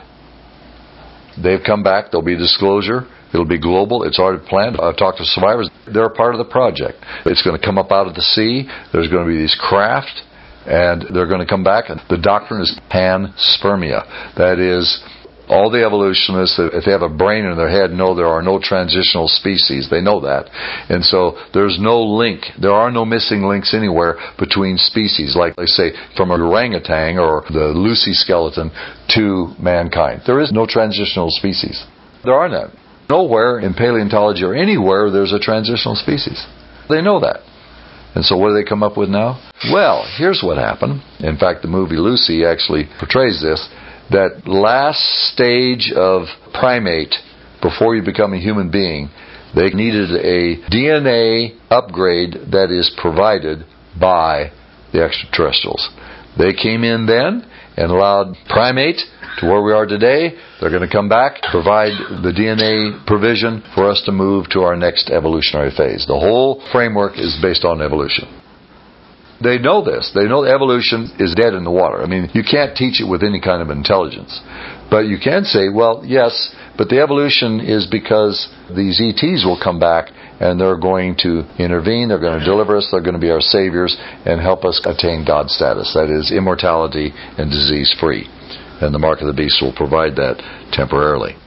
They've come back. There'll be disclosure. It'll be global. It's already planned. I've talked to survivors. They're a part of the project. It's going to come up out of the sea. There's going to be these craft, and they're going to come back. And the doctrine is panspermia. That is, all the evolutionists, if they have a brain in their head, know there are no transitional species. They know that. And so there's no link. There are no missing links anywhere between species, like they say, from an orangutan or the Lucy skeleton to mankind. There is no transitional species. There are none. Nowhere in paleontology or anywhere there's a transitional species. They know that. And so what do they come up with now? Well, here's what happened. In fact, the movie Lucy actually portrays this. That last stage of primate, before you become a human being, they needed a DNA upgrade that is provided by the extraterrestrials. They came in then and allowed primate to where we are today. They're going to come back, provide the DNA provision for us to move to our next evolutionary phase. The whole framework is based on evolution. They know this. They know evolution is dead in the water. I mean, you can't teach it with any kind of intelligence. But you can say, well, yes, but the evolution is because these ETs will come back and they're going to intervene, they're going to deliver us, they're going to be our saviors and help us attain God status. That is, immortality and disease-free. And the mark of the beast will provide that temporarily.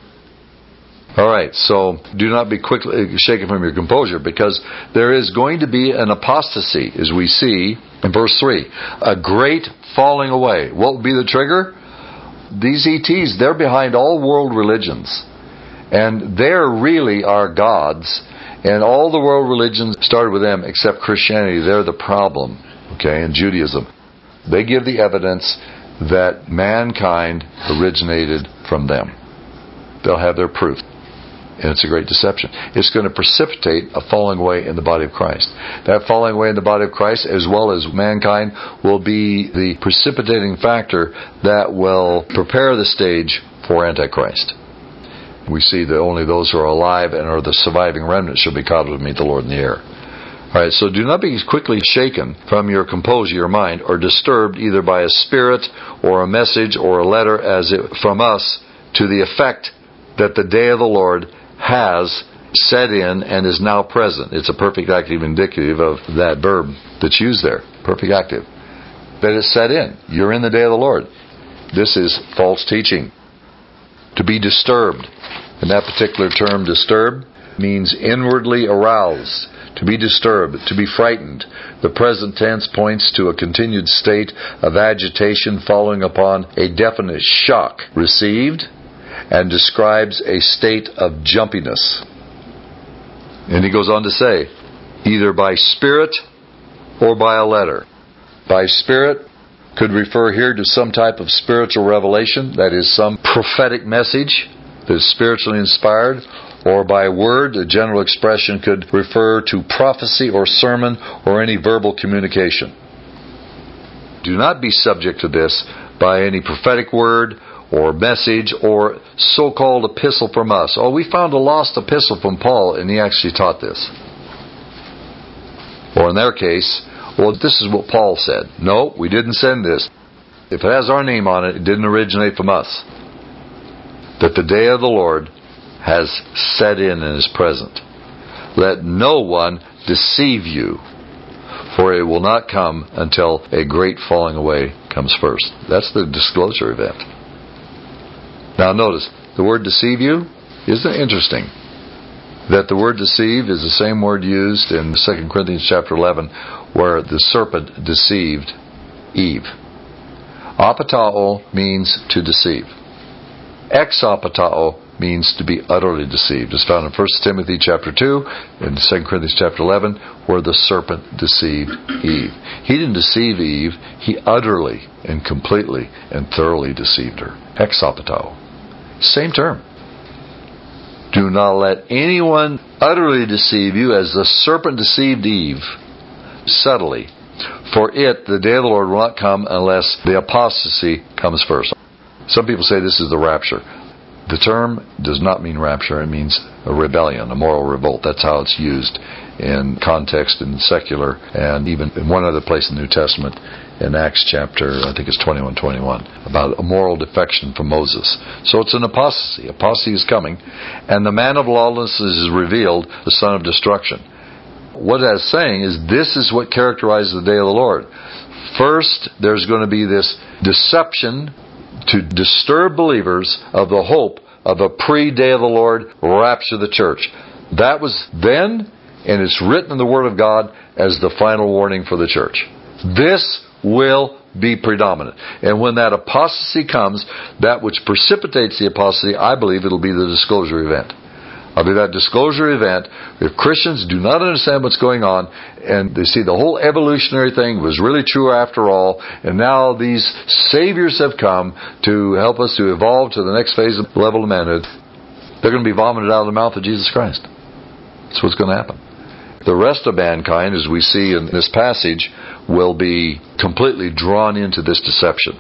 All right, so do not be quickly shaken from your composure, because there is going to be an apostasy, as we see in verse 3. A great falling away. What will be the trigger? These ETs, they're behind all world religions. And they're really our gods. And all the world religions started with them except Christianity. They're the problem, okay, and Judaism. They give the evidence that mankind originated from them. They'll have their proof. And it's a great deception. It's going to precipitate a falling away in the body of Christ. That falling away in the body of Christ, as well as mankind, will be the precipitating factor that will prepare the stage for Antichrist. We see that only those who are alive and are the surviving remnant shall be caught to meet the Lord in the air. All right, so do not be quickly shaken from your composure, your mind, or disturbed either by a spirit or a message or a letter as it from us to the effect that the day of the Lord has set in and is now present. It's a perfect active indicative of that verb that's used there. Perfect active. That it's set in. You're in the day of the Lord. This is false teaching. To be disturbed. And that particular term, disturbed, means inwardly aroused. To be disturbed, to be frightened. The present tense points to a continued state of agitation following upon a definite shock received, and describes a state of jumpiness. And he goes on to say, either by spirit or by a letter. By Spirit could refer here to some type of spiritual revelation, that is, some prophetic message that is spiritually inspired, or by word. The general expression could refer to prophecy or sermon or any verbal communication. Do not be subject to this by any prophetic word or message or so-called epistle from us. Oh, we found a lost epistle from Paul and he actually taught this. Or in their case, well, this is what Paul said. No, we didn't send this. If it has our name on it, it didn't originate from us. That the day of the Lord has set in and is present. Let no one deceive you, for it will not come until a great falling away comes first. That's the disclosure event. Now notice, the word deceive you, isn't it interesting that the word deceive is the same word used in 2 Corinthians chapter 11 where the serpent deceived Eve. Apatao means to deceive. Exapatao means to be utterly deceived. It's found in 1 Timothy chapter 2 and 2 Corinthians chapter 11 where the serpent deceived Eve. He didn't deceive Eve, he utterly and completely and thoroughly deceived her. Exapatao. Same term. Do not let anyone utterly deceive you as the serpent deceived Eve subtly. For it, the day of the Lord, will not come unless the apostasy comes first. Some people say this is the rapture. The term does not mean rapture. It means a rebellion, a moral revolt. That's how it's used in context in secular and even in one other place in the New Testament in Acts chapter, I think it's 21:21, about a moral defection from Moses. So it's an apostasy. Apostasy is coming. And the man of lawlessness is revealed, the son of destruction. What that's saying is this is what characterizes the day of the Lord. First, there's going to be this deception to disturb believers of the hope of a pre-day of the Lord rapture of the church. That was then, and it's written in the Word of God as the final warning for the church. This will be predominant. And when that apostasy comes, that which precipitates the apostasy, I believe it'll be the disclosure event. I'll be that disclosure event. If Christians do not understand what's going on, and they see the whole evolutionary thing was really true after all, and now these saviors have come to help us to evolve to the next phase of level of manhood, they're going to be vomited out of the mouth of Jesus Christ. That's what's going to happen. The rest of mankind, as we see in this passage, will be completely drawn into this deception.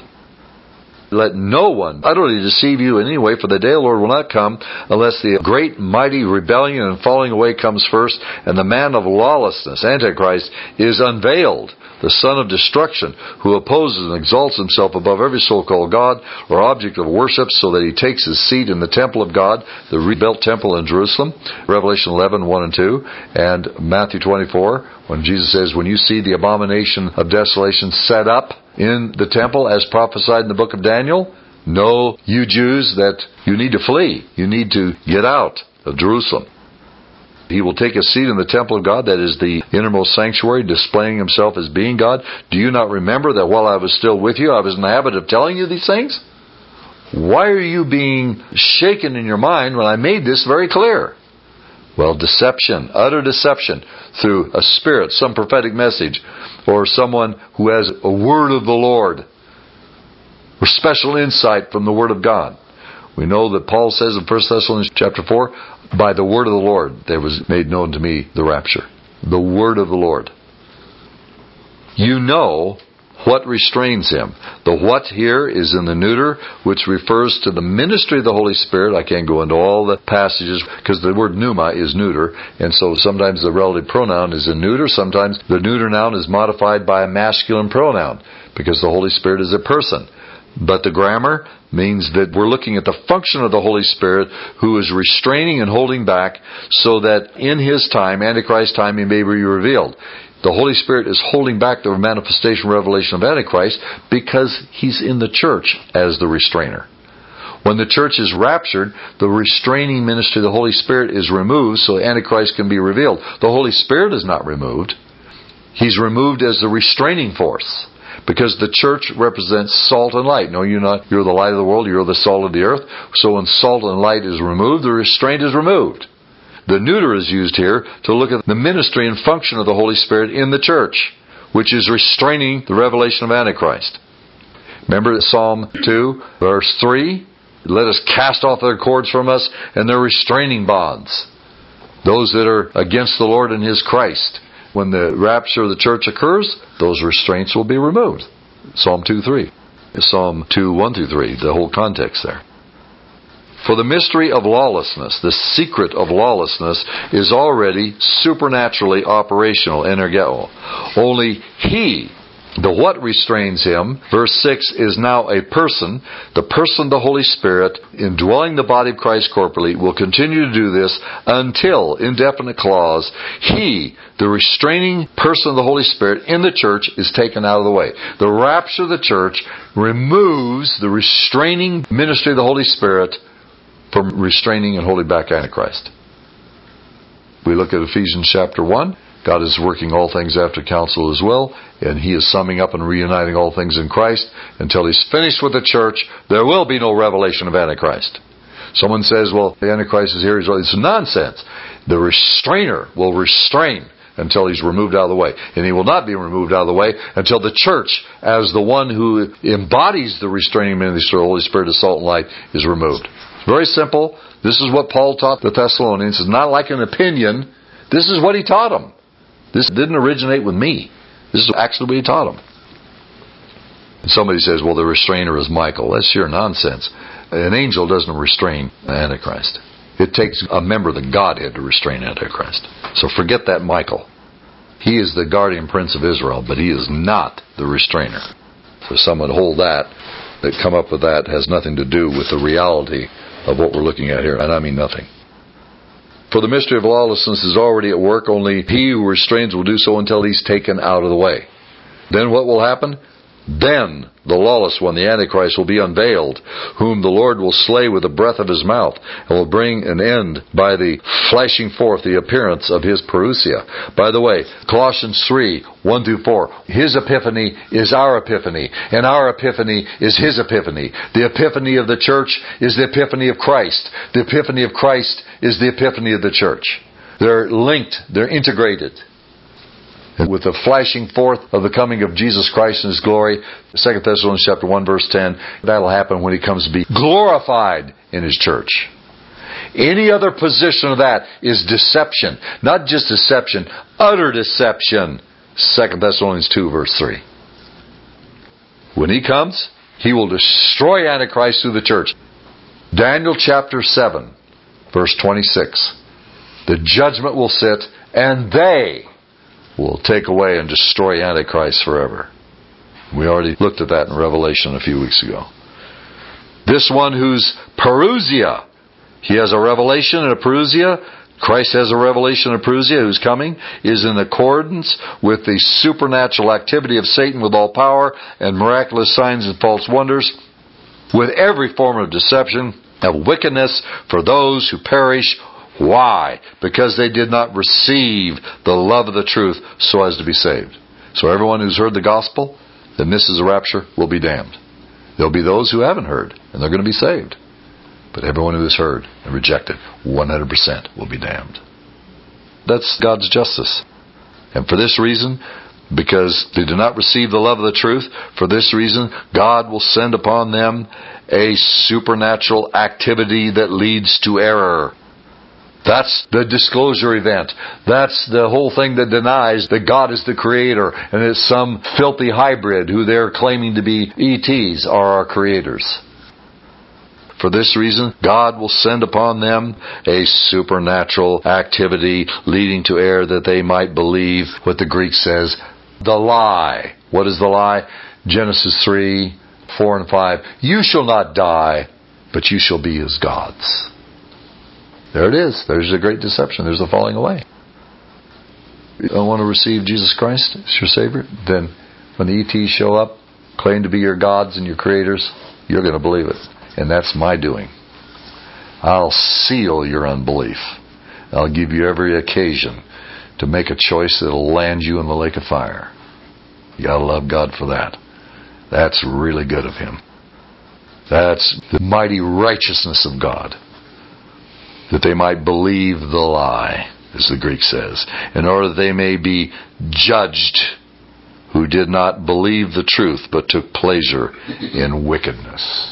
Let no one utterly deceive you in any way, for the day of the Lord will not come unless the great mighty rebellion and falling away comes first, and the man of lawlessness, Antichrist, is unveiled, the son of destruction, who opposes and exalts himself above every so-called God or object of worship, so that he takes his seat in the temple of God, the rebuilt temple in Jerusalem, Revelation 11:1 and 2, and Matthew 24, when Jesus says, when you see the abomination of desolation set up in the temple as prophesied in the book of Daniel, know, you Jews, that you need to flee. You need to get out of Jerusalem. He will take a seat in the temple of God, that is the innermost sanctuary, displaying himself as being God. Do you not remember that while I was still with you, I was in the habit of telling you these things? Why are you being shaken in your mind when I made this very clear? Well, deception, utter deception, through a spirit, some prophetic message, or someone who has a word of the Lord, or special insight from the Word of God. We know that Paul says in 1 Thessalonians chapter 4, by the word of the Lord there was made known to me the rapture. The word of the Lord. You know what restrains him. The what here is in the neuter, which refers to the ministry of the Holy Spirit. I can't go into all the passages because the word pneuma is neuter, and so sometimes the relative pronoun is in neuter. Sometimes the neuter noun is modified by a masculine pronoun because the Holy Spirit is a person. But the grammar means that we're looking at the function of the Holy Spirit, who is restraining and holding back so that in His time, Antichrist time, He may be revealed. The Holy Spirit is holding back the manifestation, revelation of Antichrist because He's in the church as the restrainer. When the church is raptured, the restraining ministry of the Holy Spirit is removed so Antichrist can be revealed. The Holy Spirit is not removed. He's removed as the restraining force. Because the church represents salt and light. No, you're the light of the world, you're the salt of the earth. So when salt and light is removed, the restraint is removed. The neuter is used here to look at the ministry and function of the Holy Spirit in the church. which is restraining the revelation of Antichrist. Remember Psalm 2, verse 3? Let us cast off their cords from us and their restraining bonds. Those that are against the Lord and His Christ. When the rapture of the church occurs, those restraints will be removed. Psalm 2:3. Psalm 2:1-3, the whole context there. For the mystery of lawlessness, the secret of lawlessness, is already supernaturally operational, energeo. Only He, the what restrains Him, verse 6, is now a person. The person, the Holy Spirit, indwelling the body of Christ corporally, will continue to do this until, indefinite clause, He, the restraining person of the Holy Spirit in the church, is taken out of the way. The rapture of the church removes the restraining ministry of the Holy Spirit from restraining and holding back Antichrist. We look at Ephesians chapter 1. God is working all things after counsel as well, and He is summing up and reuniting all things in Christ. Until He's finished with the church, there will be no revelation of Antichrist. Someone says, well, the Antichrist is here. It's nonsense. The restrainer will restrain until He's removed out of the way. And He will not be removed out of the way until the church, as the one who embodies the restraining ministry of the Holy Spirit of salt and light, is removed. It's very simple. This is what Paul taught the Thessalonians. It's not like an opinion. This is what he taught them. This didn't originate with me. This is actually what he taught them. And somebody says, well, the restrainer is Michael. That's sheer nonsense. An angel doesn't restrain Antichrist. It takes a member of the Godhead to restrain Antichrist. So forget that Michael. He is the guardian prince of Israel, but he is not the restrainer. So someone hold that come up with that has nothing to do with the reality of what we're looking at here. And I mean nothing. For the mystery of lawlessness is already at work, only he who restrains will do so until he's taken out of the way. Then what will happen? Then the lawless one, the Antichrist, will be unveiled, whom the Lord will slay with the breath of His mouth, and will bring an end by the flashing forth the appearance of his parousia. By the way, Colossians 3:1-4, His epiphany is our epiphany, and our epiphany is His epiphany. The epiphany of the church is the epiphany of Christ. The epiphany of Christ is the epiphany of the church. They're linked. They're integrated. With the flashing forth of the coming of Jesus Christ in His glory, 2 Thessalonians chapter 1 verse 10, that'll happen when He comes to be glorified in His church. Any other position of that is deception. Not just deception, utter deception. 2 Thessalonians 2 verse 3. When He comes, He will destroy Antichrist through the church. Daniel chapter 7 verse 26. The judgment will sit, and they will take away and destroy Antichrist forever. We already looked at that in Revelation a few weeks ago. This one who's parousia, he has a revelation and a parousia. Christ has a revelation and a parousia who's coming, is in accordance with the supernatural activity of Satan with all power and miraculous signs and false wonders, with every form of deception, of wickedness for those who perish. Why? Because they did not receive the love of the truth so as to be saved. So everyone who's heard the gospel that misses the rapture will be damned. There'll be those who haven't heard, and they're going to be saved. But everyone who has heard and rejected, 100% will be damned. That's God's justice. And for this reason, because they do not receive the love of the truth, for this reason, God will send upon them a supernatural activity that leads to error. That's the disclosure event. That's the whole thing that denies that God is the creator and that some filthy hybrid who they're claiming to be ETs are our creators. For this reason, God will send upon them a supernatural activity leading to error, that they might believe what the Greek says, the lie. What is the lie? Genesis 3:4-5. You shall not die, but you shall be as gods. There it is. There's a great deception. There's the falling away. You don't want to receive Jesus Christ as your Savior? Then when the ETs show up, claim to be your gods and your creators, you're going to believe it. And that's my doing. I'll seal your unbelief. I'll give you every occasion to make a choice that'll land you in the lake of fire. You got to love God for that. That's really good of Him. That's the mighty righteousness of God. That they might believe the lie, as the Greek says, in order that they may be judged who did not believe the truth, but took pleasure in wickedness.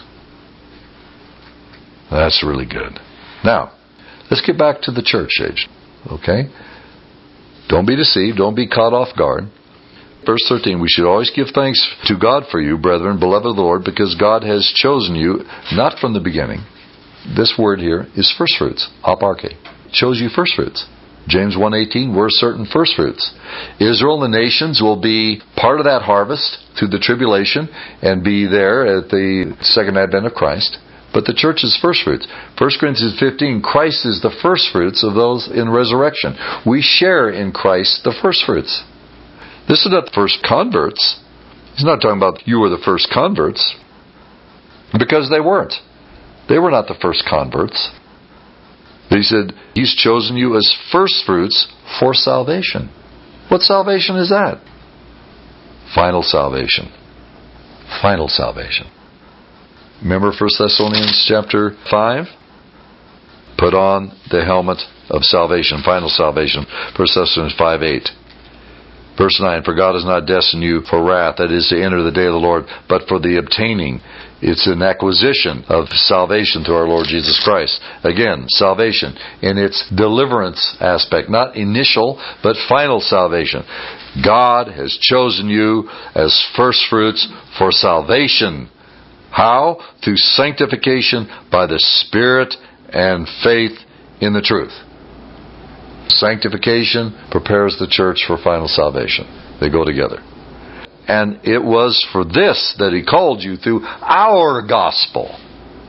That's really good. Now, let's get back to the church age. Okay? Don't be deceived. Don't be caught off guard. Verse 13, we should always give thanks to God for you, brethren, beloved of the Lord, because God has chosen you, not from the beginning. This word here is first fruits, aparche. Chose you first fruits. James 1:18, we're certain first fruits. Israel and the nations will be part of that harvest through the tribulation and be there at the second advent of Christ. But the church is first fruits. 1 Corinthians 15, Christ is the first fruits of those in resurrection. We share in Christ the first fruits. This is not the first converts. He's not talking about you were the first converts. Because they weren't. They were not the first converts. He said, He's chosen you as first fruits for salvation. What salvation is that? Final salvation. Final salvation. Remember 1 Thessalonians chapter 5? Put on the helmet of salvation, final salvation. 1 Thessalonians 5:8. Verse 9, for God has not destined you for wrath, that is to enter the day of the Lord, but for the obtaining. It's an acquisition of salvation through our Lord Jesus Christ. Again, salvation in its deliverance aspect, not initial, but final salvation. God has chosen you as first fruits for salvation. How? Through sanctification by the Spirit and faith in the truth. Sanctification prepares the church for final salvation. They go together. And it was for this that He called you through our gospel.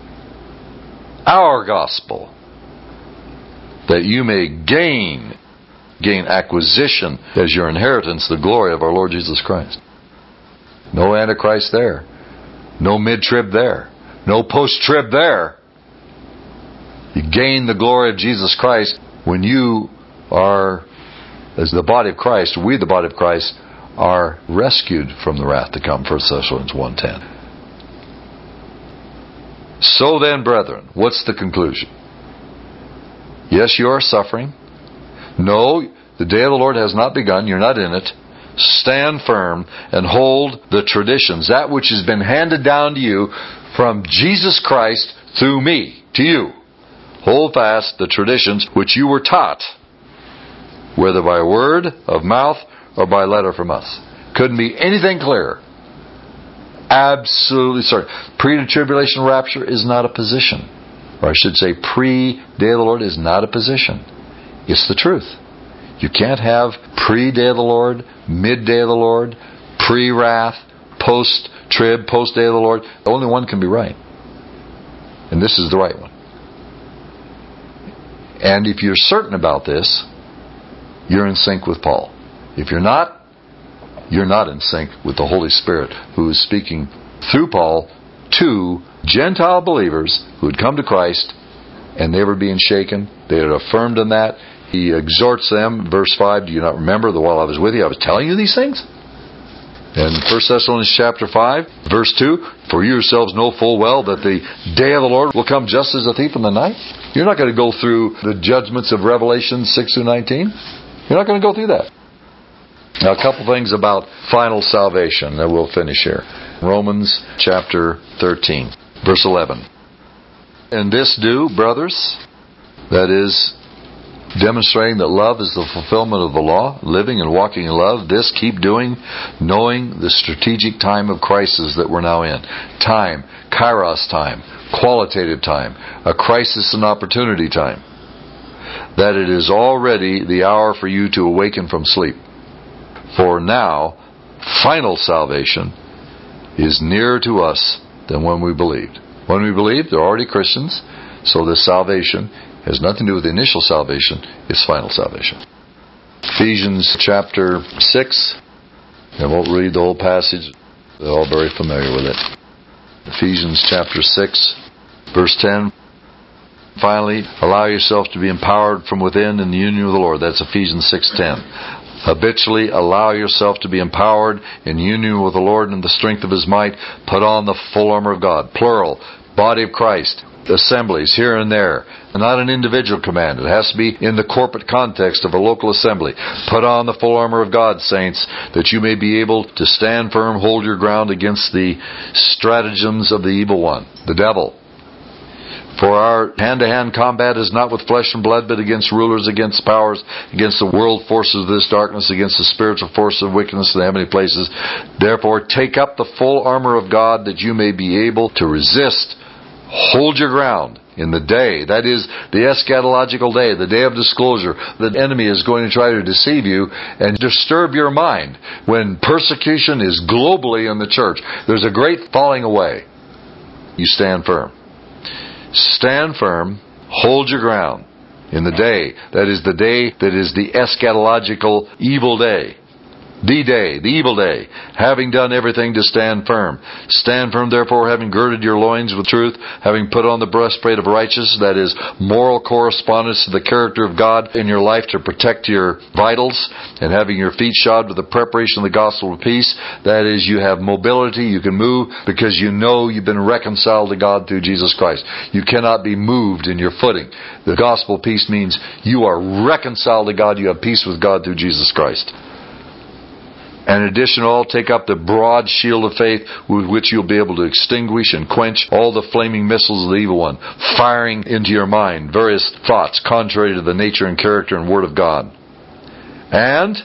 Our gospel. That you may gain acquisition as your inheritance, the glory of our Lord Jesus Christ. No Antichrist there. No mid-trib there. No post-trib there. You gain the glory of Jesus Christ when you are, as the body of Christ, we the body of Christ, are rescued from the wrath to come. 1 Thessalonians 1:10. So then, brethren, what's the conclusion? Yes, you are suffering. No, the day of the Lord has not begun. You're not in it. Stand firm and hold the traditions, that which has been handed down to you from Jesus Christ through me, to you. Hold fast the traditions which you were taught, whether by word of mouth or by letter from us. Couldn't be anything clearer. Absolutely certain. Pre-tribulation rapture is not a position. Or I should say pre-day of the Lord is not a position. It's the truth. You can't have pre-day of the Lord, mid-day of the Lord, pre-wrath, post-trib, post-day of the Lord. Only one can be right. And this is the right one. And if you're certain about this, you're in sync with Paul. If you're not in sync with the Holy Spirit, who is speaking through Paul to Gentile believers who had come to Christ and they were being shaken. They had affirmed in that. He exhorts them, verse 5, do you not remember that while I was with you, I was telling you these things? In 1 Thessalonians chapter 5, verse 2, for you yourselves know full well that the day of the Lord will come just as a thief in the night. You're not going to go through the judgments of Revelation 6 through 19. You're not going to go through that. Now, a couple things about final salvation that we'll finish here. Romans chapter 13, verse 11. And this do, brothers, that is, demonstrating that love is the fulfillment of the law, living and walking in love. This keep doing, knowing the strategic time of crisis that we're now in. Time, kairos time, qualitative time, a crisis and opportunity time. That it is already the hour for you to awaken from sleep. For now, final salvation is nearer to us than when we believed. When we believed, they're already Christians, so this salvation has nothing to do with the initial salvation. It's final salvation. Ephesians chapter 6. I won't read the whole passage. They're all very familiar with it. Ephesians chapter 6, verse 10. Finally, allow yourself to be empowered from within in the union with the Lord. That's Ephesians 6:10. Habitually allow yourself to be empowered in union with the Lord and the strength of His might. Put on the full armor of God. Plural. Body of Christ. assemblies here and there, not an individual command. It has to be in the corporate context of a local assembly. Put on the full armor of God, saints, that you may be able to stand firm, hold your ground against the stratagems of the evil one, the devil. For our hand-to-hand combat is not with flesh and blood, but against rulers, against powers, against the world forces of this darkness, against the spiritual forces of wickedness in the heavenly places. Therefore, take up the full armor of God, that you may be able to resist, hold your ground in the day, that is, the eschatological day, the day of disclosure. The enemy is going to try to deceive you and disturb your mind when persecution is globally in the church. There's a great falling away. You stand firm. Stand firm, hold your ground in the day. That is the day that is the eschatological evil day. The day, the evil day, having done everything to stand firm. Stand firm, therefore, having girded your loins with truth, having put on the breastplate of righteousness, that is, moral correspondence to the character of God in your life to protect your vitals, and having your feet shod with the preparation of the gospel of peace, that is, you have mobility, you can move, because you know you've been reconciled to God through Jesus Christ. You cannot be moved in your footing. The gospel of peace means you are reconciled to God, you have peace with God through Jesus Christ. And in addition to all, take up the broad shield of faith with which you'll be able to extinguish and quench all the flaming missiles of the evil one, firing into your mind various thoughts contrary to the nature and character and word of God. And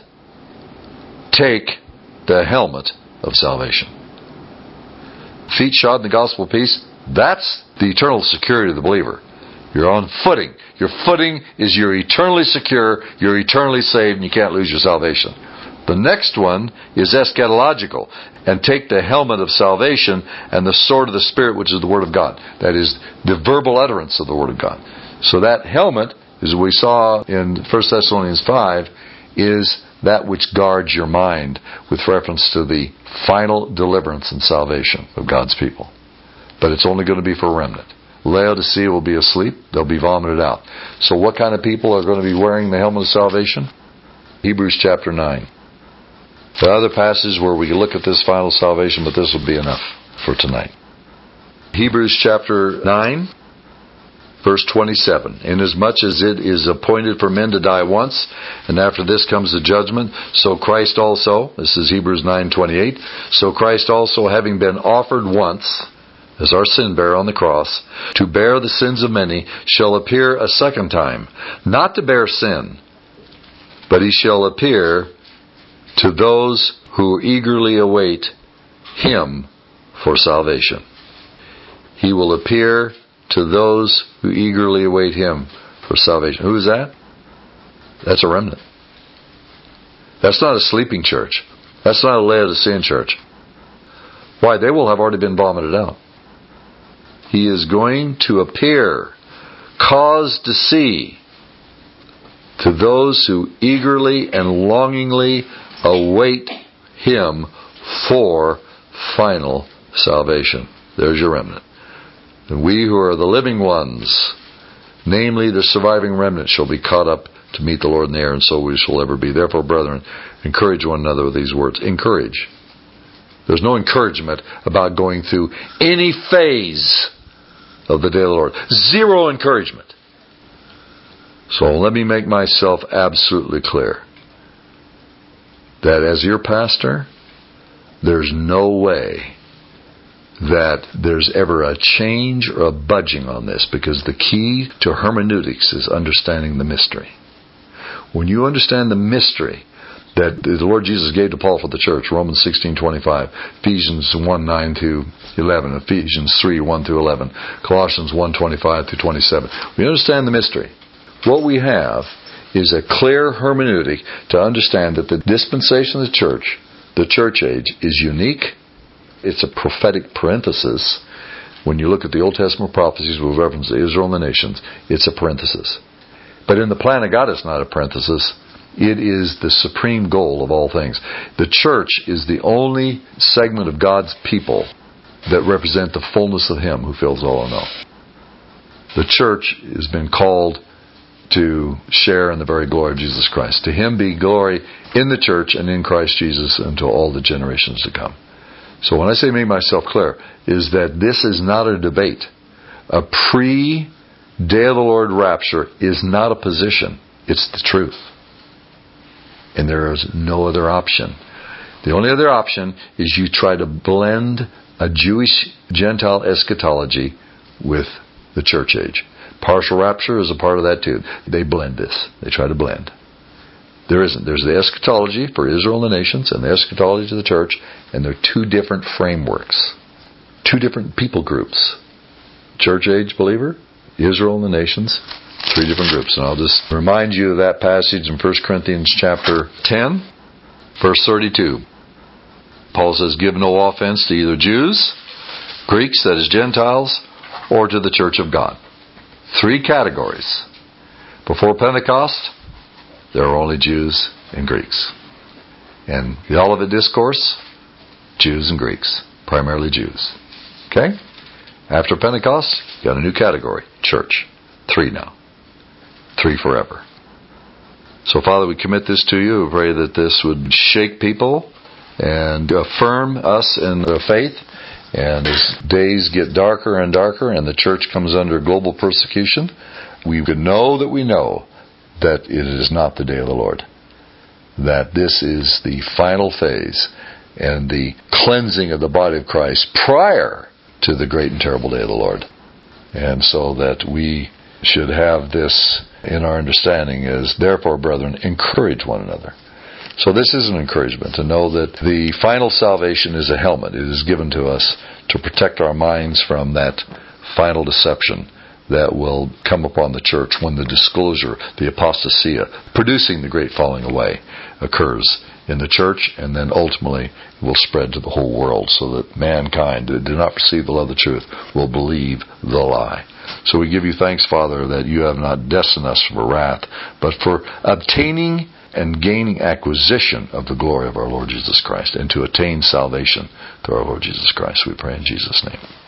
take the helmet of salvation. Feet shod in the gospel of peace, that's the eternal security of the believer. You're on footing. Your footing is you're eternally secure, you're eternally saved, and you can't lose your salvation. The next one is eschatological. And take the helmet of salvation and the sword of the Spirit, which is the Word of God. That is the verbal utterance of the Word of God. So that helmet, as we saw in 1 Thessalonians 5, is that which guards your mind with reference to the final deliverance and salvation of God's people. But it's only going to be for a remnant. Laodicea will be asleep. They'll be vomited out. So what kind of people are going to be wearing the helmet of salvation? Hebrews chapter 9. There are other passages where we can look at this final salvation, but this will be enough for tonight. Hebrews chapter 9, verse 27. Inasmuch as it is appointed for men to die once, and after this comes the judgment, so Christ also, this is Hebrews 9:28, so Christ also, having been offered once as our sin bearer on the cross, to bear the sins of many, shall appear a second time, not to bear sin, but he shall appear to those who eagerly await him for salvation. He will appear to those who eagerly await him for salvation. Who is that? That's a remnant. That's not a sleeping church. That's not a Laodicean church. Why? They will have already been vomited out. He is going to appear, cause to see, to those who eagerly and longingly await him for final salvation. There's your remnant. And we who are the living ones, namely the surviving remnant, shall be caught up to meet the Lord in the air, and so we shall ever be. Therefore, brethren, encourage one another with these words. Encourage. There's no encouragement about going through any phase of the day of the Lord. Zero encouragement. So let me make myself absolutely clear that as your pastor, there's no way that there's ever a change or a budging on this, because the key to hermeneutics is understanding the mystery. When you understand the mystery that the Lord Jesus gave to Paul for the church, Romans 16:25, Ephesians 1:9 through 11, Ephesians 3:1 through 11, Colossians 1:25 through 27. We understand the mystery. What we have is a clear hermeneutic to understand that the dispensation of the church age, is unique. It's a prophetic parenthesis. When you look at the Old Testament prophecies with reference to Israel and the nations, it's a parenthesis. But in the plan of God, it's not a parenthesis. It is the supreme goal of all things. The church is the only segment of God's people that represent the fullness of Him who fills all in all. The church has been called to share in the very glory of Jesus Christ. To Him be glory in the church and in Christ Jesus until all the generations to come. So when I say make myself clear, is that this is not a debate A pre-Day of the Lord rapture is not a position. It's the truth. And there is no other option. The only other option is you try to blend a Jewish Gentile eschatology with the church age. Partial rapture is a part of that too. They blend this. They try to blend. There isn't. There's the eschatology for Israel and the nations and the eschatology to the church, and they're two different frameworks. Two different people groups. Church age believer, Israel and the nations, three different groups. And I'll just remind you of that passage in 1 Corinthians chapter 10, verse 32. Paul says, give no offense to either Jews, Greeks, that is Gentiles, or to the church of God. Three categories. Before Pentecost, there were only Jews and Greeks. And the Olivet Discourse, Jews and Greeks. Primarily Jews. Okay? After Pentecost, you got a new category. Church. Three now. Three forever. So, Father, we commit this to you. We pray that this would shake people and affirm us in the faith. And as days get darker and darker and the church comes under global persecution, we could know that we know that it is not the day of the Lord. That this is the final phase and the cleansing of the body of Christ prior to the great and terrible day of the Lord. And so that we should have this in our understanding is, therefore, brethren, encourage one another. So this is an encouragement to know that the final salvation is a helmet. It is given to us to protect our minds from that final deception that will come upon the church when the disclosure, the apostasia, producing the great falling away, occurs in the church, and then ultimately will spread to the whole world so that mankind that do not receive the love of the truth will believe the lie. So we give you thanks, Father, that you have not destined us for wrath, but for obtaining and gaining acquisition of the glory of our Lord Jesus Christ, and to attain salvation through our Lord Jesus Christ. We pray in Jesus' name.